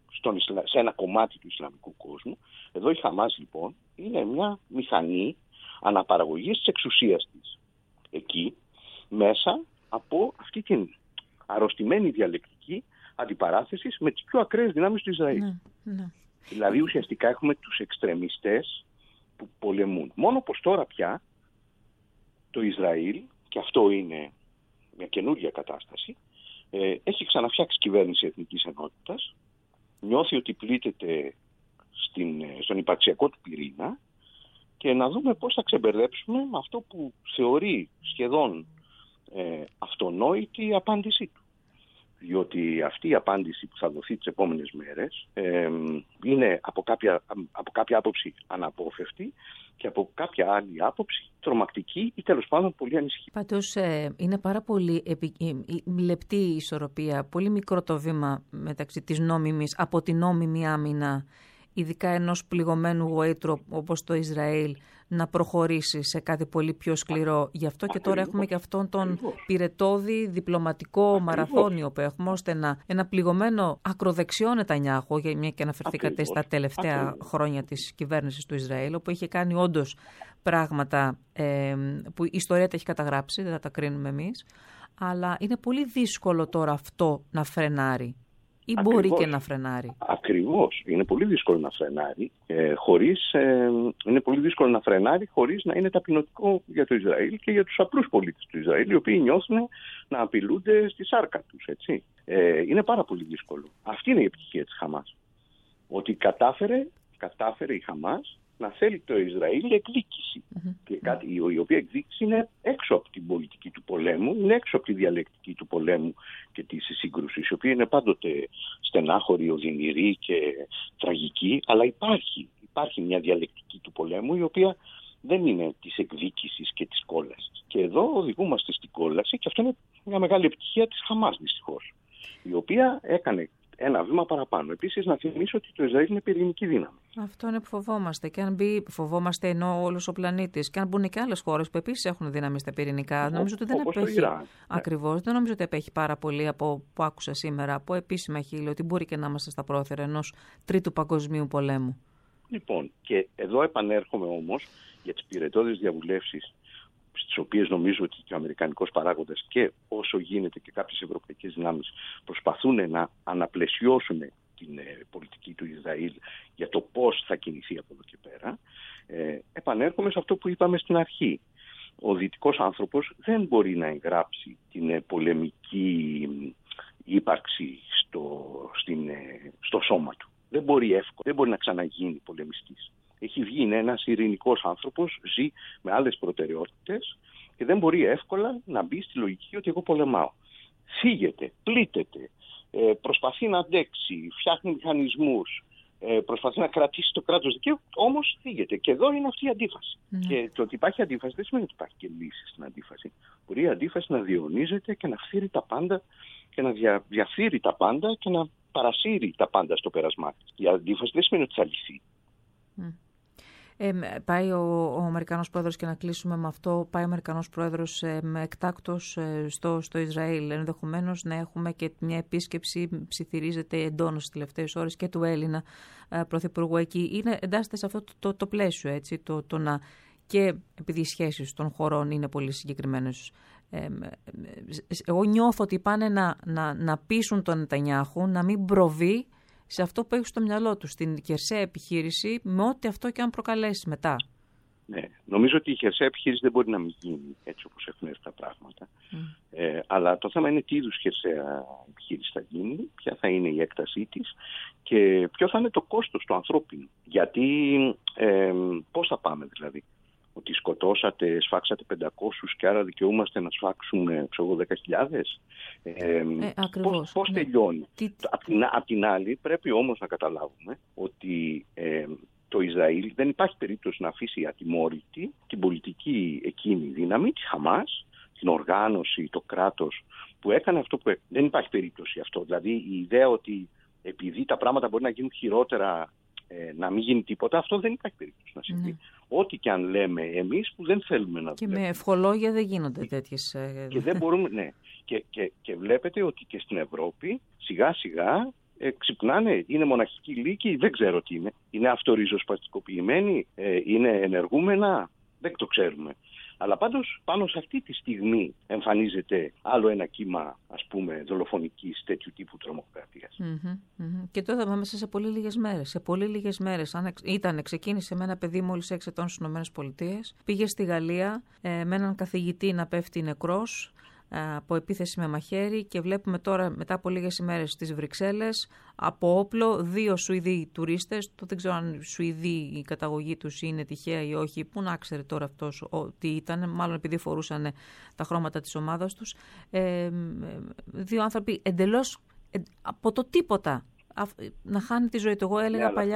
σε ένα κομμάτι του Ισλαμικού κόσμου. Εδώ η Χαμάς λοιπόν είναι μια μηχανή αναπαραγωγής της εξουσίας της. Εκεί μέσα από αυτή την αρρωστημένη διαλεκτική αντιπαράθεση με τις πιο ακραίες δυνάμεις του Ισραήλ. Ναι. Δηλαδή ουσιαστικά έχουμε τους εξτρεμιστές που πολεμούν. Μόνο πως τώρα πια το Ισραήλ, και αυτό είναι μια καινούργια κατάσταση, έχει ξαναφτιάξει κυβέρνηση εθνικής ενότητας, νιώθει ότι πλήττεται στον υπαρξιακό του πυρήνα και να δούμε πώς θα ξεμπερδέψουμε με αυτό που θεωρεί σχεδόν αυτονόητη η απάντησή του. Διότι αυτή η απάντηση που θα δοθεί τις επόμενες μέρες είναι από κάποια άποψη αναπόφευκτη και από κάποια άλλη άποψη τρομακτική ή τέλος πάντων πολύ ανησυχητική. Πάντως είναι πάρα πολύ λεπτή η ισορροπία, πολύ μικρό το βήμα μεταξύ της νόμιμης, από την νόμιμη άμυνα, ειδικά ενός πληγωμένου γοήτρου όπως το Ισραήλ, να προχωρήσει σε κάτι πολύ πιο σκληρό. Γι' αυτό και τώρα έχουμε και αυτόν τον πυρετώδη διπλωματικό μαραθώνιο που έχουμε, ώστε ένα πληγωμένο ακροδεξιό Νετανιάχου, για μια και αναφερθήκατε στα τελευταία χρόνια της κυβέρνησης του Ισραήλ, όπου είχε κάνει όντως πράγματα που η ιστορία τα έχει καταγράψει, δεν θα τα κρίνουμε εμείς, αλλά είναι πολύ δύσκολο τώρα αυτό να φρενάρει. Ή μπορεί και να φρενάρει. Ακριβώς. Είναι πολύ δύσκολο να φρενάρει, χωρίς να είναι ταπεινωτικό για το Ισραήλ και για τους απλούς πολίτες του Ισραήλ, οι οποίοι νιώθουν να απειλούνται στη σάρκα τους. Έτσι. Είναι πάρα πολύ δύσκολο. Αυτή είναι η επιτυχία της Χαμάς. Ότι κατάφερε η Χαμάς να θέλει το Ισραήλ εκδίκηση. Και η οποία εκδίκηση είναι έξω από την πολιτική του πολέμου, είναι έξω από τη διαλεκτική του πολέμου και της σύγκρουσης, η οποία είναι πάντοτε στενάχωρη, οδυνηρή και τραγική, αλλά υπάρχει μια διαλεκτική του πολέμου, η οποία δεν είναι της εκδίκησης και της κόλασης. Και εδώ οδηγούμαστε στην κόλαση και αυτό είναι μια μεγάλη επιτυχία της Χαμάς, δυστυχώς, η οποία έκανε ένα βήμα παραπάνω. Επίσης, να θυμίσω ότι το Ισραήλ είναι πυρηνική δύναμη. Αυτό είναι που φοβόμαστε. Και αν φοβόμαστε ενώ όλος ο πλανήτης, και αν μπουν και άλλες χώρες που επίσης έχουν δύναμη στα πυρηνικά, νομίζω ότι δεν απέχει. Ακριβώς. Δεν νομίζω ότι απέχει πάρα πολύ από που άκουσα σήμερα, από επίσημα χείλη, ότι μπορεί και να είμαστε στα πρόθυρα ενός τρίτου παγκοσμίου πολέμου. Λοιπόν, και εδώ επανέρχομαι όμως για τις πυρετώδεις διαβουλεύσεις στις οποίες νομίζω ότι και ο αμερικανικός παράγοντας και όσο γίνεται και κάποιες ευρωπαϊκές δυνάμεις προσπαθούν να αναπλαισιώσουν την πολιτική του Ισραήλ για το πώς θα κινηθεί από εδώ και πέρα, επανέρχομαι σε αυτό που είπαμε στην αρχή. Ο δυτικός άνθρωπος δεν μπορεί να εγγράψει την πολεμική ύπαρξη στο σώμα του. Δεν μπορεί εύκολα, δεν μπορεί να ξαναγίνει πολεμιστής. Έχει βγει, είναι ένας ειρηνικός άνθρωπος, ζει με άλλες προτεραιότητες και δεν μπορεί εύκολα να μπει στη λογική ότι εγώ πολεμάω. Φύγεται, πλήττεται, προσπαθεί να αντέξει, φτιάχνει μηχανισμούς, προσπαθεί να κρατήσει το κράτος δικαίου, όμως φύγεται. Και εδώ είναι αυτή η αντίφαση. Και το ότι υπάρχει αντίφαση δεν σημαίνει ότι υπάρχει και λύση στην αντίφαση. Μπορεί η αντίφαση να διονύζεται και να φθείρει τα πάντα και να διαφύρει τα πάντα και να παρασύρει τα πάντα στο πέρασμά της. Η αντίφαση δεν σημαίνει ότι θα λυθεί. Πάει ο Αμερικανός πρόεδρος, και να κλείσουμε με αυτό, πάει ο Αμερικανός πρόεδρος εκτάκτος στο Ισραήλ. Ενδεχομένως να έχουμε και μια επίσκεψη, ψιθυρίζεται εντόνως στις τελευταίες ώρες, και του Έλληνα πρωθυπουργού εκεί. Εντάσσεται σε αυτό το πλαίσιο, έτσι, το να, και επειδή οι σχέσεις των χωρών είναι πολύ συγκεκριμένες. Εγώ νιώθω ότι πάνε να πείσουν τον Νετανιάχου να μην προβεί σε αυτό που έχει στο μυαλό του, στην χερσαία επιχείρηση, με ό,τι αυτό και αν προκαλέσει μετά. Ναι, νομίζω ότι η χερσαία επιχείρηση δεν μπορεί να μην γίνει έτσι όπως έχουν έρθει τα πράγματα. Αλλά το θέμα είναι τι είδους χερσαία επιχείρηση θα γίνει, ποια θα είναι η έκτασή της και ποιο θα είναι το κόστος του ανθρώπινου. Γιατί πώς θα πάμε δηλαδή? Ότι σκοτώσατε, σφάξατε 500 και άρα δικαιούμαστε να σφάξουμε 10.000. Πώς τελειώνει? Απ' την άλλη πρέπει όμως να καταλάβουμε ότι το Ισραήλ δεν υπάρχει περίπτωση να αφήσει ατιμόρυτη την πολιτική εκείνη δύναμη, τη Χαμάς, την οργάνωση, το κράτος που έκανε αυτό που έκανε. Δεν υπάρχει περίπτωση αυτό. Δηλαδή η ιδέα ότι επειδή τα πράγματα μπορεί να γίνουν χειρότερα, να μην γίνει τίποτα, αυτό δεν υπάρχει περίπτωση να συμβεί. Ό,τι και αν λέμε εμείς που δεν θέλουμε να και με ευχολόγια δεν γίνονται τέτοιες. Και δεν μπορούμε, ναι. Και βλέπετε ότι και στην Ευρώπη σιγά σιγά ξυπνάνε, είναι μοναχικοί λύκοι, δεν ξέρω τι είναι. Είναι αυτοριζοσπαστικοποιημένοι, είναι ενεργούμενα, δεν το ξέρουμε. Αλλά πάντως πάνω σε αυτή τη στιγμή εμφανίζεται άλλο ένα κύμα, ας πούμε, δολοφονικής τέτοιου τύπου τρομοκρατίας. Και το είδαμε μέσα σε πολύ λίγες μέρες. Σε πολύ λίγες μέρες. Ξεκίνησε με ένα παιδί μόλις 6 ετών στις ΗΠΑ, πήγε στη Γαλλία με έναν καθηγητή να πέφτει νεκρός από επίθεση με μαχαίρι, και βλέπουμε τώρα μετά από λίγες ημέρες στις Βρυξέλλες από όπλο 2 Σουηδοί τουρίστες. Το δεν ξέρω αν Σουηδοί η καταγωγή τους είναι τυχαία ή όχι. Πού να ξέρει τώρα αυτός τι ήταν, μάλλον επειδή φορούσαν τα χρώματα της ομάδας τους. 2 άνθρωποι εντελώς από το τίποτα να χάνει τη ζωή του. Εγώ έλεγα παλιά.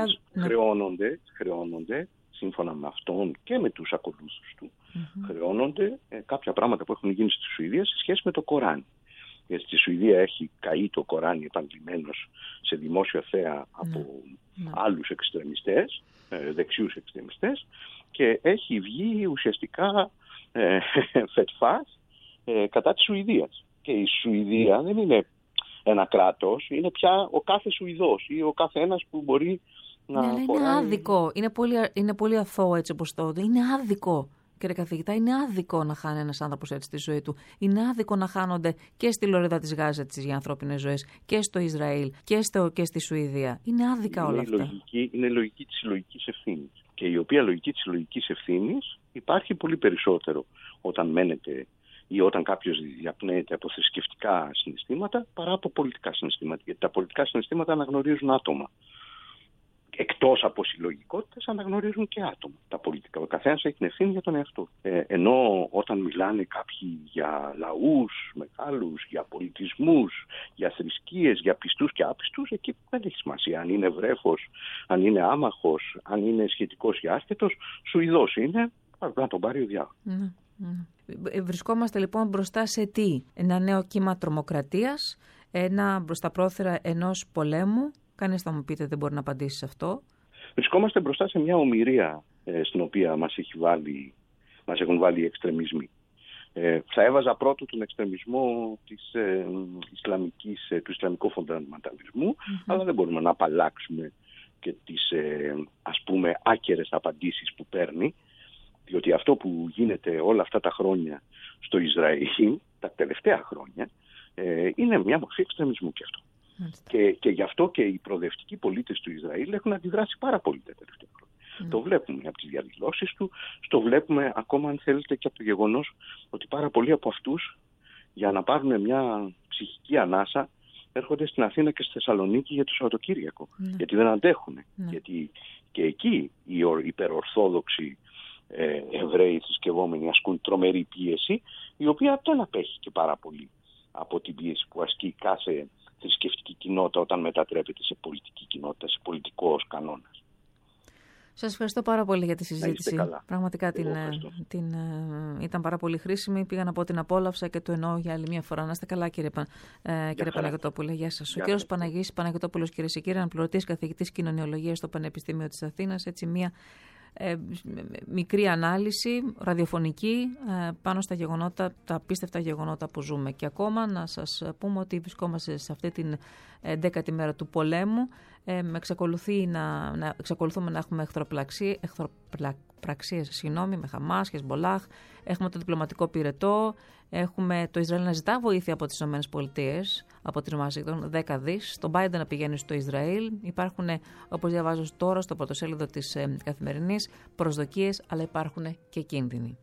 Χρεώνονται σύμφωνα με αυτόν και με τους ακολούθους του, χρεώνονται κάποια πράγματα που έχουν γίνει στη Σουηδία σε σχέση με το Κοράνι. Γιατί στη Σουηδία έχει καεί το Κοράνι επανειλημμένος σε δημόσιο θέα από άλλους εξτρεμιστές, δεξιούς εξτρεμιστές, και έχει βγει ουσιαστικά φετφάς κατά της Σουηδίας. Και η Σουηδία δεν είναι ένα κράτος, είναι πια ο κάθε Σουηδός ή ο κάθε ένας που μπορεί να φοράει. Είναι άδικο, είναι πολύ αθώο έτσι όπως το. Είναι άδικο, κύριε καθηγητά, είναι άδικο να χάνει ένας άνθρωπος έτσι τη ζωή του. Είναι άδικο να χάνονται και στη Λωρίδα της Γάζα για ανθρώπινες ζωές και στο Ισραήλ και στη Σουηδία. Είναι άδικα όλα αυτά. Είναι η λογική της συλλογικής ευθύνης. Και η οποία λογική της συλλογικής ευθύνης υπάρχει πολύ περισσότερο όταν μένετε ή όταν κάποιος διαπνέεται από θρησκευτικά συναισθήματα παρά από πολιτικά συναισθήματα. Γιατί τα πολιτικά συναισθήματα αναγνωρίζουν άτομα. Εκτός από συλλογικότητες αναγνωρίζουν και άτομα. Τα πολιτικά, ο καθένας έχει την ευθύνη για τον εαυτό. Ενώ όταν μιλάνε κάποιοι για λαούς μεγάλους, για πολιτισμούς, για θρησκείες, για πιστούς και άπιστους, εκεί δεν έχει σημασία αν είναι βρέφος, αν είναι άμαχος, αν είναι σχετικός ή άσχετος, Σουηδός είναι, να τον πάρει ο διάβολος. Βρισκόμαστε λοιπόν μπροστά σε τι? Ένα νέο κύμα τρομοκρατίας, ένα μπροσταπρόθυρα ενός πολέμου. Κανείς θα μου πείτε δεν μπορεί να απαντήσει σε αυτό. Βρισκόμαστε μπροστά σε μια ομηρία στην οποία μας έχουν βάλει οι εξτρεμισμοί. Θα έβαζα πρώτο τον εξτρεμισμό του Ισλαμικού φονταμενταλισμού, αλλά δεν μπορούμε να απαλλάξουμε και τις ας πούμε άκερες απαντήσεις που παίρνει. Διότι αυτό που γίνεται όλα αυτά τα χρόνια στο Ισραήλ, τα τελευταία χρόνια, είναι μια μορφή εξτρεμισμού και αυτό. Και γι' αυτό και οι προοδευτικοί πολίτες του Ισραήλ έχουν αντιδράσει πάρα πολύ τα τελευταία χρόνια. Το βλέπουμε από τις διαδηλώσεις του, το βλέπουμε ακόμα, αν θέλετε, και από το γεγονός ότι πάρα πολλοί από αυτούς, για να πάρουν μια ψυχική ανάσα, έρχονται στην Αθήνα και στη Θεσσαλονίκη για το Σαββατοκύριακο. Γιατί δεν αντέχουν. Γιατί και εκεί οι υπερορθόδοξοι Εβραίοι θρησκευόμενοι ασκούν τρομερή πίεση, η οποία δεν απέχει και πάρα πολύ από την πίεση που ασκεί κάθε θρησκευτική κοινότητα όταν μετατρέπεται σε πολιτική κοινότητα, σε πολιτικός κανόνας. Σας ευχαριστώ πάρα πολύ για τη συζήτηση. Πραγματικά ήταν πάρα πολύ χρήσιμη. Πήγα να πω την απόλαυσα και το εννοώ για άλλη μια φορά. Να είστε καλά, κύριε Παναγιωτόπουλε. Γεια σας. Ο κύριος Παναγής Παναγιωτόπουλος, κυρίες και κύριοι, αναπληρωτής καθηγητής κοινωνιολογίας στο Πανεπιστήμιο της Αθήνας. Έτσι, μια μικρή ανάλυση ραδιοφωνική πάνω στα γεγονότα, τα απίστευτα γεγονότα που ζούμε. Και ακόμα να σας πούμε ότι βρισκόμαστε σε αυτή την 10η μέρα του πολέμου. Εξακολουθούμε να έχουμε εχθροπραξίες με Χαμάς, Χεσμπολάχ. Έχουμε το διπλωματικό πυρετό. Έχουμε το Ισραήλ να ζητά βοήθεια από τις ΗΠΑ, από την Ουάσιγκτον, 10 δις. Το Biden να πηγαίνει στο Ισραήλ. Υπάρχουν, όπως διαβάζω τώρα στο πρωτοσέλιδο της Καθημερινής, προσδοκίες, αλλά υπάρχουν και κίνδυνοι.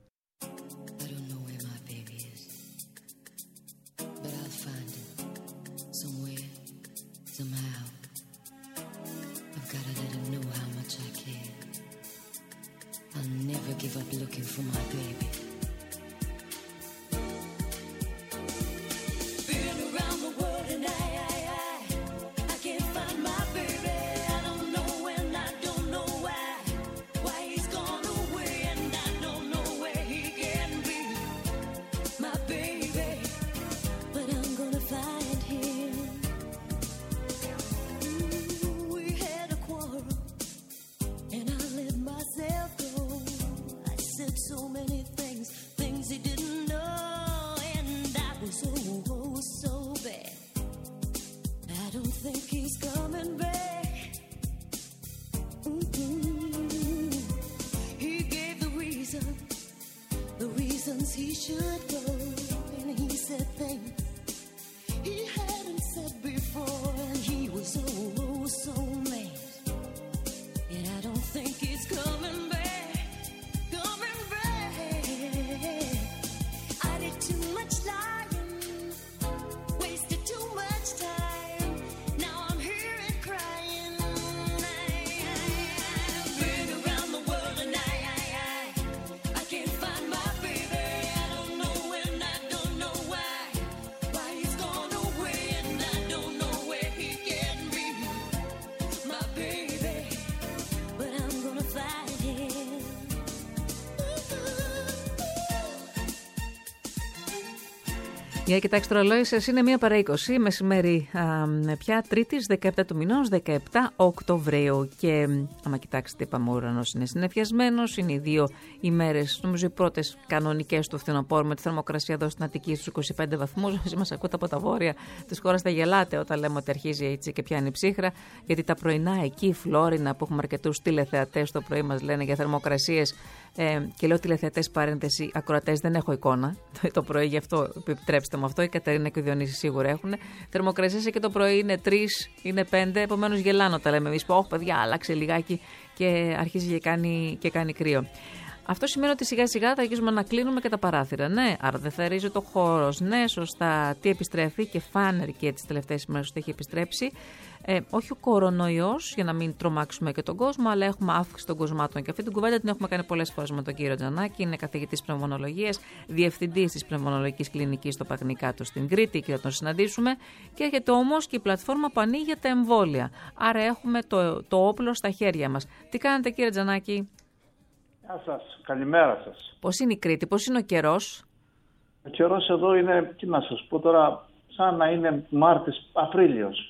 Για κοιτάξτε το ρολόι σας, είναι 1 παρά 20 μεσημέρι πια, Τρίτης 17 του μηνός, 17 Οκτωβρίου. Και άμα κοιτάξετε, είπαμε, ο ουρανός είναι συννεφιασμένος. Είναι οι 2 ημέρες, νομίζω οι πρώτες κανονικές του φθινοπόρου, με τη θερμοκρασία εδώ στην Αττική στους 25 βαθμούς. Όσοι μας ακούτε από τα βόρεια της χώρας θα γελάτε όταν λέμε ότι αρχίζει έτσι και πιάνει ψύχρα. Γιατί τα πρωινά εκεί, η Φλόρινα, που έχουμε αρκετούς τηλεθεατές το πρωί, μας λένε για θερμοκρασίες. Και λέω τηλεθεατές, παρένθεση, ακροατές δεν έχω εικόνα το πρωί, γι' αυτό επιτρέψτε μου αυτό. Η Κατερίνα και ο Διονύσης σίγουρα έχουν. Θερμοκρασίες και το πρωί είναι 3, είναι 5, επομένως γελάνω τα λέμε εμείς. Όχι, παιδιά, άλλαξε λιγάκι και αρχίζει και κάνει κρύο. Αυτό σημαίνει ότι σιγά σιγά θα αρχίσουμε να κλείνουμε και τα παράθυρα. Ναι, άρα δεν θα ρίζει το χώρος. Ναι, σωστά. Τι επιστρέφει, και φάνερκε τις τελευταίες ημέρες ότι έχει επιστρέψει. Όχι ο κορονοϊός, για να μην τρομάξουμε και τον κόσμο, αλλά έχουμε αύξηση των κοσμάτων. Και αυτή την κουβέντα την έχουμε κάνει πολλές φορές με τον κύριο Τζανάκη. Είναι καθηγητής πνευμονολογίας, διευθυντής της πνευμονολογικής κλινικής στο Παγνικάτο στην Κρήτη, και θα τον συναντήσουμε. Και έρχεται όμως και η πλατφόρμα που ανοίγει για τα εμβόλια. Άρα έχουμε το όπλο στα χέρια μας. Τι κάνετε, κύριε Τζανάκη? Γεια σας, καλημέρα σας. Πώς είναι η Κρήτη, πώς είναι ο καιρός? Ο καιρός εδώ είναι, τι να σας πω τώρα, σαν να είναι Μάρτης, Απρίλιος.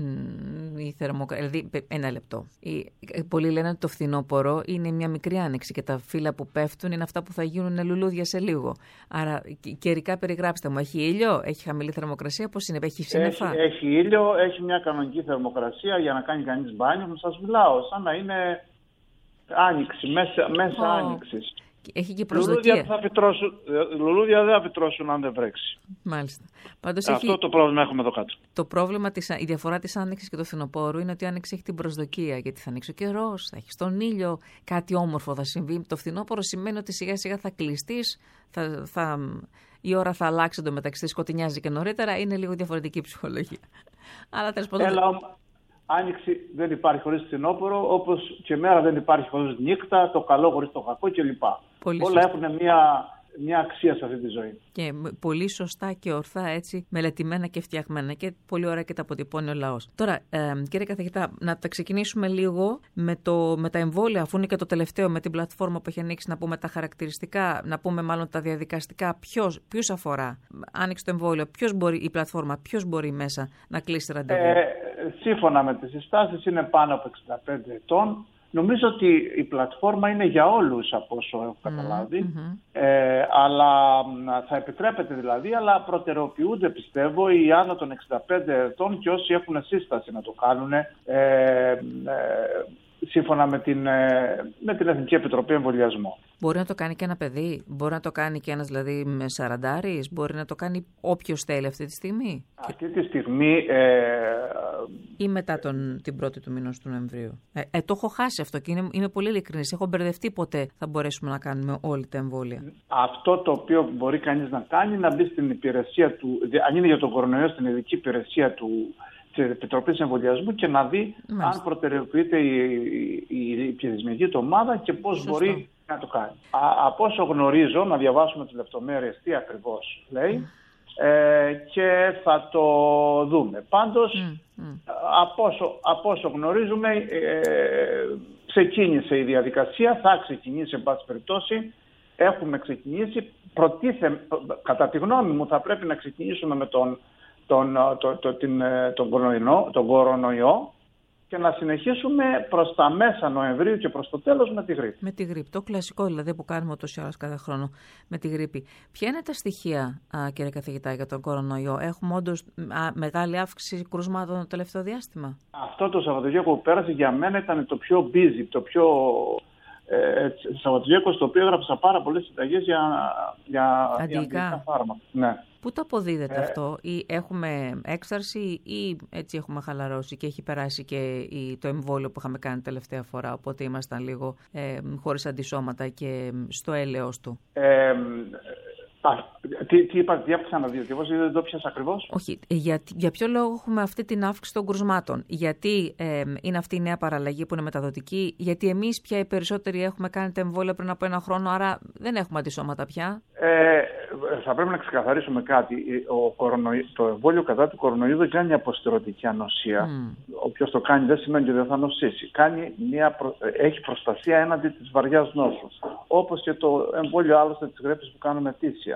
Δηλαδή, ένα λεπτό. Πολλοί λένε ότι το φθινόπωρο είναι μια μικρή άνοιξη και τα φύλλα που πέφτουν είναι αυτά που θα γίνουν λουλούδια σε λίγο. Άρα, καιρικά περιγράψτε μου, έχει ήλιο, έχει χαμηλή θερμοκρασία, πώς είναι, έχει σύννεφα? Έχει ήλιο, έχει μια κανονική θερμοκρασία για να κάνει κανείς μπάνιο. Σας μιλάω, σαν να είναι άνοιξη, μέσα άνοιξης. Έχει και προσδοκία. Λουλούδια δεν θα φυτρώσουν αν δεν βρέξει. Μάλιστα. Πάντως αυτό το πρόβλημα έχουμε εδώ κάτω. Το πρόβλημα, η διαφορά της άνοιξης και του φθινοπόρου είναι ότι η άνοιξη έχει την προσδοκία, γιατί θα ανοίξει ο καιρός, θα έχει τον ήλιο, κάτι όμορφο θα συμβεί. Το φθινόπωρο σημαίνει ότι σιγά σιγά θα κλειστείς, η ώρα θα αλλάξει εντωμεταξύ, σκοτεινιάζει και νωρίτερα, είναι λίγο διαφορετική ψυχολογία. Αλλά τέλος πάντων. Άνοιξη δεν υπάρχει χωρίς φθινόπωρο, όπως και μέρα δεν υπάρχει χωρίς νύχτα, το καλό χωρίς το κακό κλπ. Όλα έχουν μια αξία σε αυτή τη ζωή. Και πολύ σωστά και ορθά, έτσι, μελετημένα και φτιαγμένα, και πολύ ωραία και τα αποτυπώνει ο λαός. Τώρα, κύριε καθηγητά, να τα ξεκινήσουμε λίγο με τα εμβόλια, αφού είναι και το τελευταίο, με την πλατφόρμα που έχει ανοίξει, να πούμε τα χαρακτηριστικά, να πούμε μάλλον τα διαδικαστικά, ποιους αφορά. Άνοιξε το εμβόλιο, η πλατφόρμα, ποιος μπορεί μέσα να κλείσει ραντεβού. Σύμφωνα με τις συστάσεις είναι πάνω από 65 ετών. Νομίζω ότι η πλατφόρμα είναι για όλους από όσο έχω καταλάβει, αλλά θα επιτρέπεται δηλαδή, αλλά προτεραιοποιούνται πιστεύω οι άνω των 65 ετών και όσοι έχουν σύσταση να το κάνουν σύμφωνα με την Εθνική Επιτροπή Εμβολιασμού. Μπορεί να το κάνει και ένα παιδί, μπορεί να το κάνει και ένας δηλαδή με 40, μπορεί να το κάνει όποιος θέλει αυτή τη στιγμή. Αυτή τη στιγμή... Ή μετά την πρώτη του μηνός του Νοεμβρίου. Το έχω χάσει αυτό και είμαι πολύ ειλικρινής. Έχω μπερδευτεί πότε θα μπορέσουμε να κάνουμε όλοι τα εμβόλια. Αυτό το οποίο μπορεί κανείς να κάνει, να μπει στην υπηρεσία του, αν είναι για τον κορονοϊό, στην ειδική υπηρεσία της Επιτροπής Εμβολιασμού και να δει αν προτεραιοποιείται η πληθυσμιακή του ομάδα και πώς μπορεί να το κάνει. Από όσο γνωρίζω, να διαβάσουμε τις λεπτομέρειες τι ακριβώς λέει και θα το δούμε. Πάντως, από όσο γνωρίζουμε, ξεκίνησε η διαδικασία, θα ξεκινήσει εν πάση περιπτώσει, έχουμε ξεκινήσει. Κατά τη γνώμη μου θα πρέπει να ξεκινήσουμε με τον κορονοϊό και να συνεχίσουμε προς τα μέσα Νοεμβρίου και προς το τέλος με τη γρίπη. Με τη γρίπη, το κλασικό δηλαδή που κάνουμε ούτως ή άλλως κάθε χρόνο με τη γρίπη. Ποια είναι τα στοιχεία, κύριε καθηγητά, για τον κορονοϊό? Έχουμε όντως μεγάλη αύξηση κρουσμάτων το τελευταίο διάστημα? Αυτό το Σαββατοκύριακο που πέρασε για μένα ήταν το πιο busy, το πιο Σαββατοκύριακο στο οποίο έγραψα πάρα πολλές συνταγές για αντιϊκά φάρμακα. Ναι. Πού το αποδίδεται αυτό? Ή έχουμε έξαρση ή έτσι έχουμε χαλαρώσει και έχει περάσει και το εμβόλιο που είχαμε κάνει τελευταία φορά, οπότε ήμασταν λίγο χωρίς αντισώματα και στο έλεος του? Τι είπα, διάβασα να δει, δεν το πιάσα ακριβώς. Όχι. Για ποιο λόγο έχουμε αυτή την αύξηση των κρουσμάτων? Γιατί είναι αυτή η νέα παραλλαγή που είναι μεταδοτική? Γιατί εμείς πια οι περισσότεροι έχουμε κάνει τα εμβόλια πριν από ένα χρόνο, άρα δεν έχουμε αντισώματα πια? Θα πρέπει να ξεκαθαρίσουμε κάτι. Το εμβόλιο κατά του κορονοϊού δεν κάνει αποστηρωτική ανοσία. Όποιος το κάνει δεν σημαίνει ότι δεν θα νοσήσει. Έχει προστασία έναντι της βαριάς νόσου. Όπως και το εμβόλιο άλλωστε της γρέπης που κάνουμε ετήσια.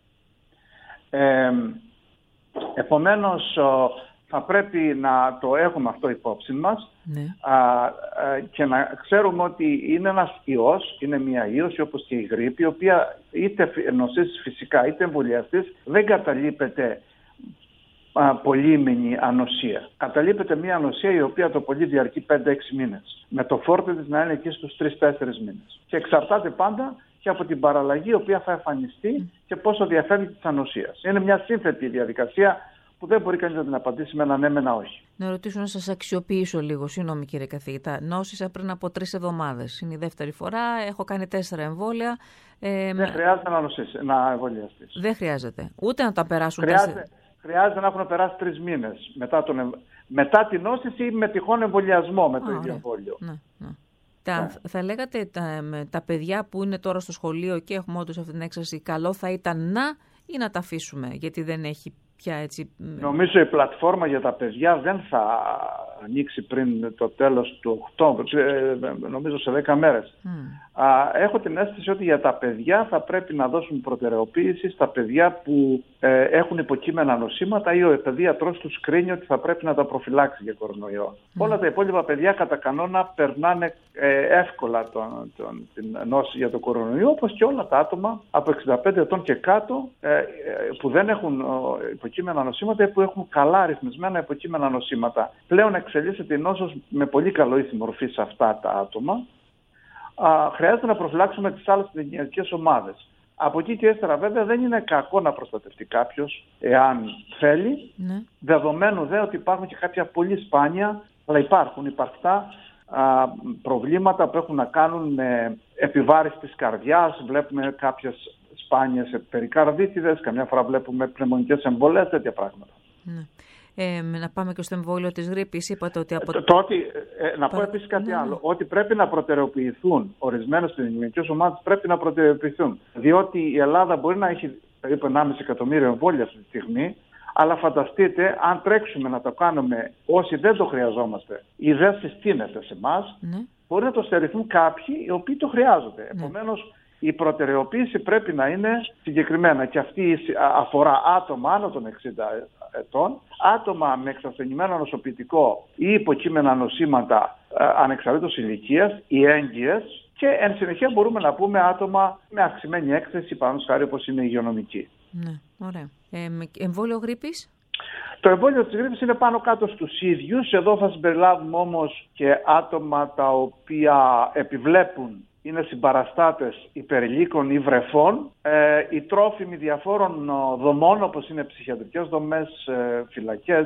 Επομένως θα πρέπει να το έχουμε αυτό υπόψη μας, και να ξέρουμε ότι είναι ένας ιός, είναι μια ίωση όπως και η γρίπη, η οποία είτε νοσήσεις φυσικά είτε εμβολιαστής δεν καταλείπεται πολύμηνη ανοσία. Καταλείπεται μια ανοσία η οποία το πολύ διαρκεί 5-6 μήνες. Με το φόρτε της να είναι εκεί στους 3-4 μήνες. Και εξαρτάται πάντα και από την παραλλαγή η οποία θα εμφανιστεί και πόσο διαφεύγει της ανοσίας. Είναι μια σύνθετη διαδικασία που δεν μπορεί κανείς να την απαντήσει με ένα ναι, με ένα όχι. Να ρωτήσω, να σας αξιοποιήσω λίγο. Συγγνώμη κύριε καθηγητά. Νόσησα πριν από 3 εβδομάδες. Είναι η δεύτερη φορά. Έχω κάνει 4 εμβόλια. Δεν χρειάζεται να εμβολιαστείς. Δεν χρειάζεται. Ούτε να τα περάσουν. Χρειάζεται να έχουν περάσει 3 μήνες μετά την νόσηση ή με τυχόν εμβολιασμό με το ίδιο εμβόλιο. Θα λέγατε τα παιδιά που είναι τώρα στο σχολείο και έχουμε όντως αυτή την έξαρση, καλό θα ήταν ή να τα αφήσουμε, γιατί δεν έχει πια έτσι? Νομίζω η πλατφόρμα για τα παιδιά δεν θα ανοίξει πριν το τέλος του Οκτώβρη, νομίζω σε 10 μέρες. Έχω την αίσθηση ότι για τα παιδιά θα πρέπει να δώσουν προτεραιοποίηση στα παιδιά που έχουν υποκείμενα νοσήματα ή ο παιδίατρος τους κρίνει ότι θα πρέπει να τα προφυλάξει για κορονοϊό. Όλα τα υπόλοιπα παιδιά κατά κανόνα περνάνε εύκολα την νόση για το κορονοϊό, όπως και όλα τα άτομα από 65 ετών και κάτω που δεν έχουν υποκείμενα νοσήματα ή που έχουν καλά αριθμισμένα υποκείμενα νοσήματα. Πλέον εξελίσσεται η νόσος με πολύ καλοήθη μορφή σε αυτά τα άτομα. χρειάζεται να προφυλάξουμε τις άλλες πνευμονιακές ομάδες. Από εκεί και ύστερα βέβαια δεν είναι κακό να προστατευτεί κάποιος εάν θέλει, δεδομένου δε ότι υπάρχουν και κάποια πολύ σπάνια, αλλά υπάρχουν υπαρκτά προβλήματα που έχουν να κάνουν με επιβάρηση της καρδιάς. Βλέπουμε κάποιες σπάνιες περικαρδίτιδες, καμιά φορά βλέπουμε πνευμονικές εμβολές, τέτοια πράγματα. Να πάμε και στο εμβόλιο της γρίπης. Είπατε ότι να πω επίσης κάτι άλλο. Ότι πρέπει να προτεραιοποιηθούν ορισμένες πνευμονικές ομάδες, πρέπει να προτεραιοποιηθούν. Διότι η Ελλάδα μπορεί να έχει περίπου 1,5 εκατομμύριο εμβόλια αυτή τη στιγμή, αλλά φανταστείτε, αν τρέξουμε να το κάνουμε όσοι δεν το χρειαζόμαστε ή δεν συστήνεται σε εμάς, μπορεί να το στερηθούν κάποιοι οι οποίοι το χρειάζονται. Επομένως, η προτεραιοποίηση πρέπει να είναι συγκεκριμένα και αυτή αφορά άτομα άνω των 60 ετών, άτομα με εξασθενημένο νοσοποιητικό ή υποκείμενα νοσήματα ανεξαρτήτως ηλικίας ή έγκυες και εν συνεχεία μπορούμε να πούμε άτομα με αυξημένη έκθεση, παραδείγματος χάρη όπως είναι η υγειονομική. Ναι, ωραία. Εμβόλιο γρίπης? Το εμβόλιο της γρίπης είναι πάνω κάτω στους ίδιους. Εδώ θα συμπεριλάβουμε όμως και άτομα τα οποία επιβλέπουν, είναι συμπαραστάτες υπερηλίκων ή βρεφών, οι τρόφιμοι διαφόρων δομών όπως είναι ψυχιατρικές δομές, φυλακές,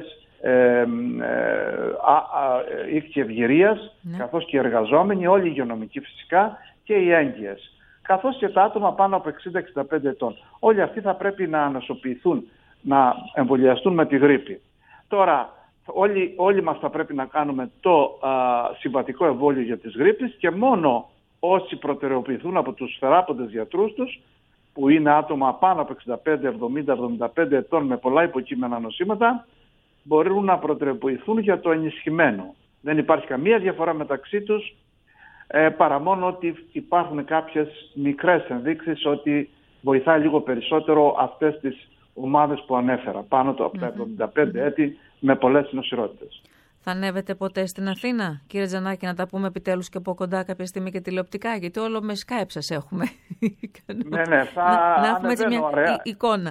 οίκοι ευγυρίας, καθώς και οι εργαζόμενοι, όλοι οι υγειονομικοί φυσικά και οι έγκυες, καθώς και τα άτομα πάνω από 60-65 ετών. Όλοι αυτοί θα πρέπει να νοσοποιηθούν, να εμβολιαστούν με τη γρίπη. Τώρα, όλοι μας θα πρέπει να κάνουμε το συμβατικό εμβόλιο για τις γρίπης και μόνο όσοι προτεραιοποιηθούν από τους θεράποντες γιατρούς τους, που είναι άτομα πάνω από 65, 70, 75 ετών με πολλά υποκείμενα νοσήματα, μπορούν να προτεραιοποιηθούν για το ενισχυμένο. Δεν υπάρχει καμία διαφορά μεταξύ τους, παρά μόνο ότι υπάρχουν κάποιες μικρές ενδείξεις ότι βοηθάει λίγο περισσότερο αυτές τις ομάδες που ανέφερα, πάνω από τα 75 έτη με πολλές νοσηρότητες. Θα ανέβετε ποτέ στην Αθήνα, κύριε Τζανάκη, να τα πούμε επιτέλους και από κοντά κάποια στιγμή και τηλεοπτικά, γιατί όλο με Skype σας έχουμε. Ναι, να έχουμε έτσι μια εικόνα.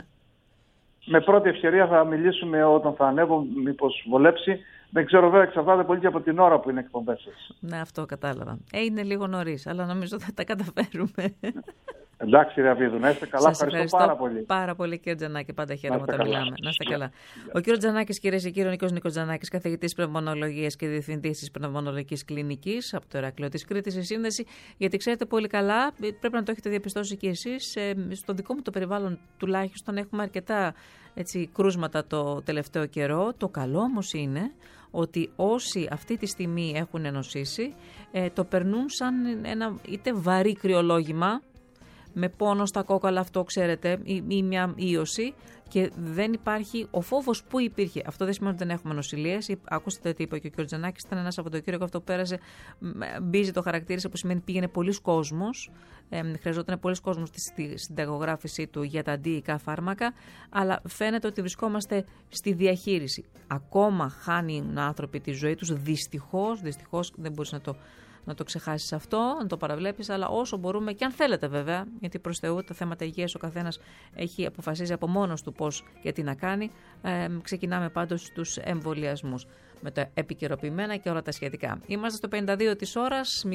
Με πρώτη ευκαιρία θα μιλήσουμε όταν θα ανέβω, μήπως βολέψει. Δεν ξέρω, βέβαια, εξαρτάται πολύ και από την ώρα που είναι εκπομπές σας. Ναι, αυτό κατάλαβα. Είναι λίγο νωρίς, αλλά νομίζω θα τα καταφέρουμε. Εντάξει, κύριε Αβίδου, να είστε καλά. Ευχαριστώ πάρα πολύ. Πάρα πολύ, κύριε Τζανάκη. Πάντα χαίρομαι όταν μιλάμε. Να είστε καλά. Ο κύριος Τζανάκης, κυρίες και κύριοι, ο Νίκος Τζανάκης, καθηγητής πνευμονολογίας και διευθυντής της πνευμονολογικής κλινικής από το Ηράκλειο της Κρήτης, η σύνδεση. Γιατί ξέρετε πολύ καλά, πρέπει να το έχετε διαπιστώσει κι εσείς, στο δικό μου το περιβάλλον τουλάχιστον έχουμε αρκετά κρούσματα το τελευταίο καιρό. Το καλό όμως είναι ότι όσοι αυτή τη στιγμή έχουν νοσήσει, το περνούν σαν ένα είτε βαρύ κρυολόγημα, με πόνο στα κόκαλα, αυτό ξέρετε, ή μια ίωση, και δεν υπάρχει ο φόβος που υπήρχε. Αυτό δεν σημαίνει ότι δεν έχουμε νοσηλίες. Ακούσατε τι είπε και ο κ. Τζανάκης, ήταν ένα Σαββατοκύριακο αυτό που πέρασε. Μπίζι το χαρακτήρισε, που σημαίνει πήγαινε πολλοί κόσμος. Χρειαζόταν πολλοί κόσμος στη συνταγογράφησή του για τα αντιϊκά φάρμακα. Αλλά φαίνεται ότι βρισκόμαστε στη διαχείριση. Ακόμα χάνουν άνθρωποι τη ζωή τους. Δυστυχώς δεν μπορείς να το ξεχάσεις αυτό, να το παραβλέπεις, αλλά όσο μπορούμε, και αν θέλετε βέβαια, γιατί προς Θεού τα θέματα υγείας ο καθένας έχει αποφασίσει από μόνος του πώς και τι να κάνει, ξεκινάμε πάντως στους εμβολιασμούς με τα επικαιροποιημένα και όλα τα σχετικά. Είμαστε στο 52 της ώρας,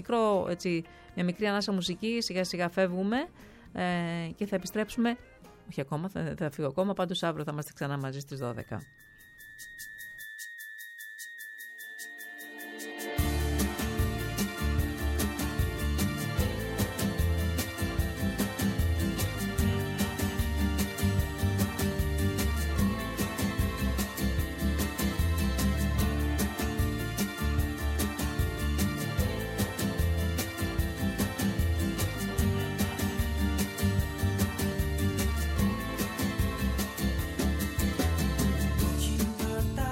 μια μικρή ανάσα μουσική, σιγά σιγά φεύγουμε και θα επιστρέψουμε, όχι ακόμα, θα φύγω ακόμα, πάντως αύριο θα είμαστε ξανά μαζί στις 12. Cinta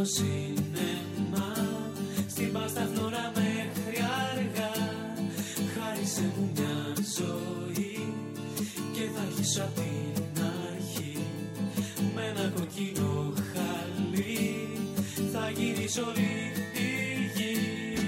σίνεμα στην Πάστα Φλόρα μέχρι αργά. Χάρισε μου μια ζωή και θα αρχίσω απ' την αρχή. Με ένα κοκκινό χαλί θα γυρίσω όλη τη γη.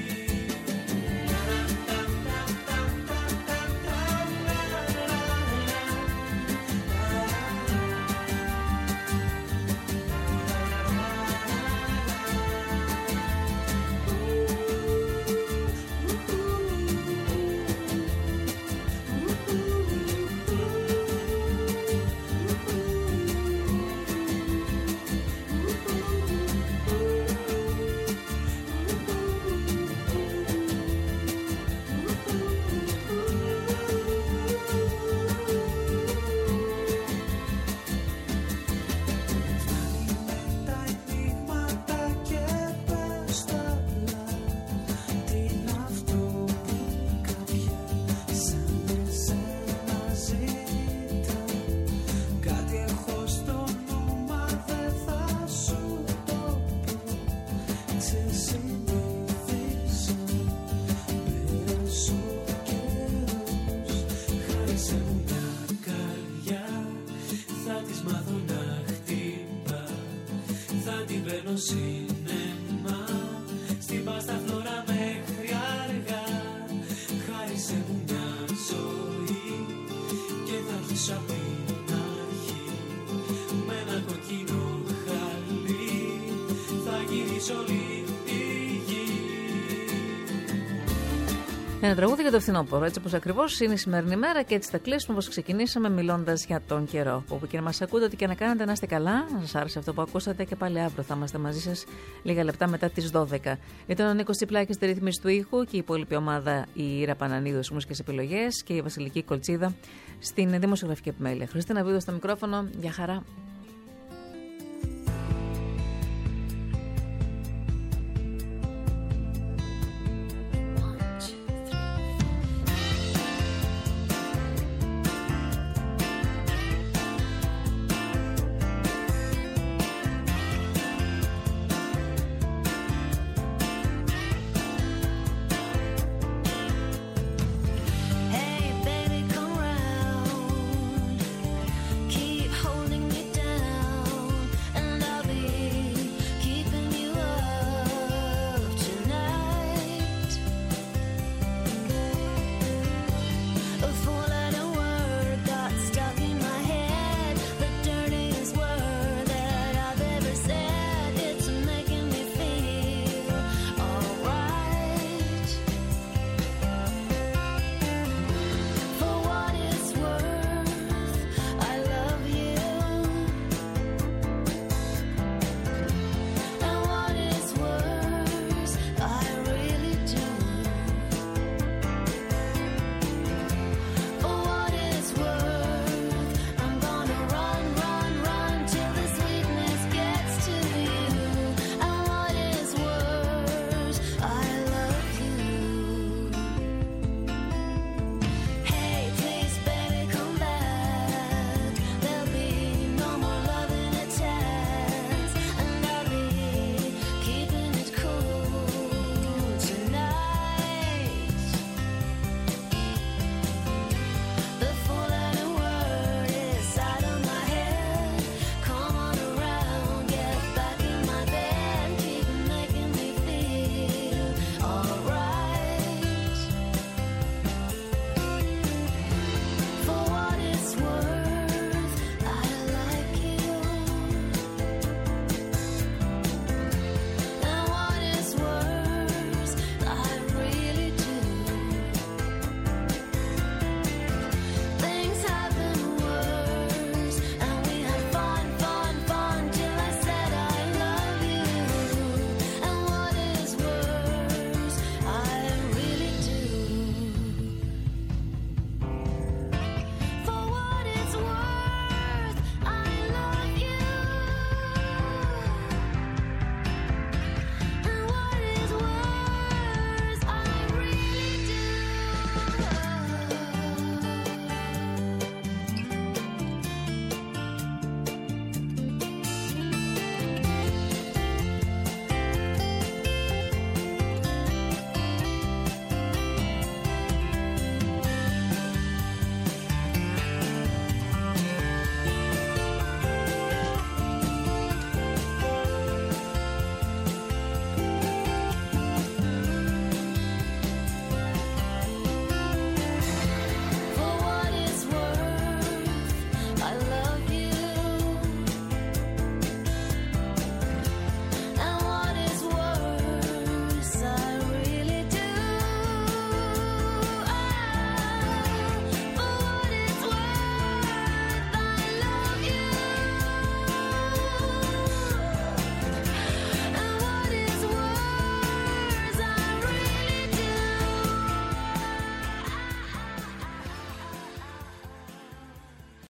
Σίνεμα στην Πάστα Φλόρα μέχρι αργά. Χάρισε μου μια ζωή και θα αρχίσω απ' την αρχή. Με ένα κοκκινό χαλί θα γυρίσω όλη τη γη. Ένα τραγούδι για το φθινόπωρο, έτσι όπως ακριβώς είναι η σημερινή μέρα και έτσι θα κλείσουμε όπως ξεκινήσαμε μιλώντας για τον καιρό. Όπου και να μας ακούτε, ό,τι και να κάνετε, να είστε καλά, να σας άρεσε αυτό που ακούσατε και πάλι αύριο θα είμαστε μαζί σας λίγα λεπτά μετά τις 12. Ήταν ο Νίκος Τσιπλάκης στη ρύθμιση του ήχου και η υπόλοιπη ομάδα, η Ήρα Πανανίδου στις μουσικές επιλογές και η Βασιλική Κολτσίδα στην δημοσιογραφική επιμέλεια. Χριστίνα Βίδο στο μικρόφωνο, για χαρά.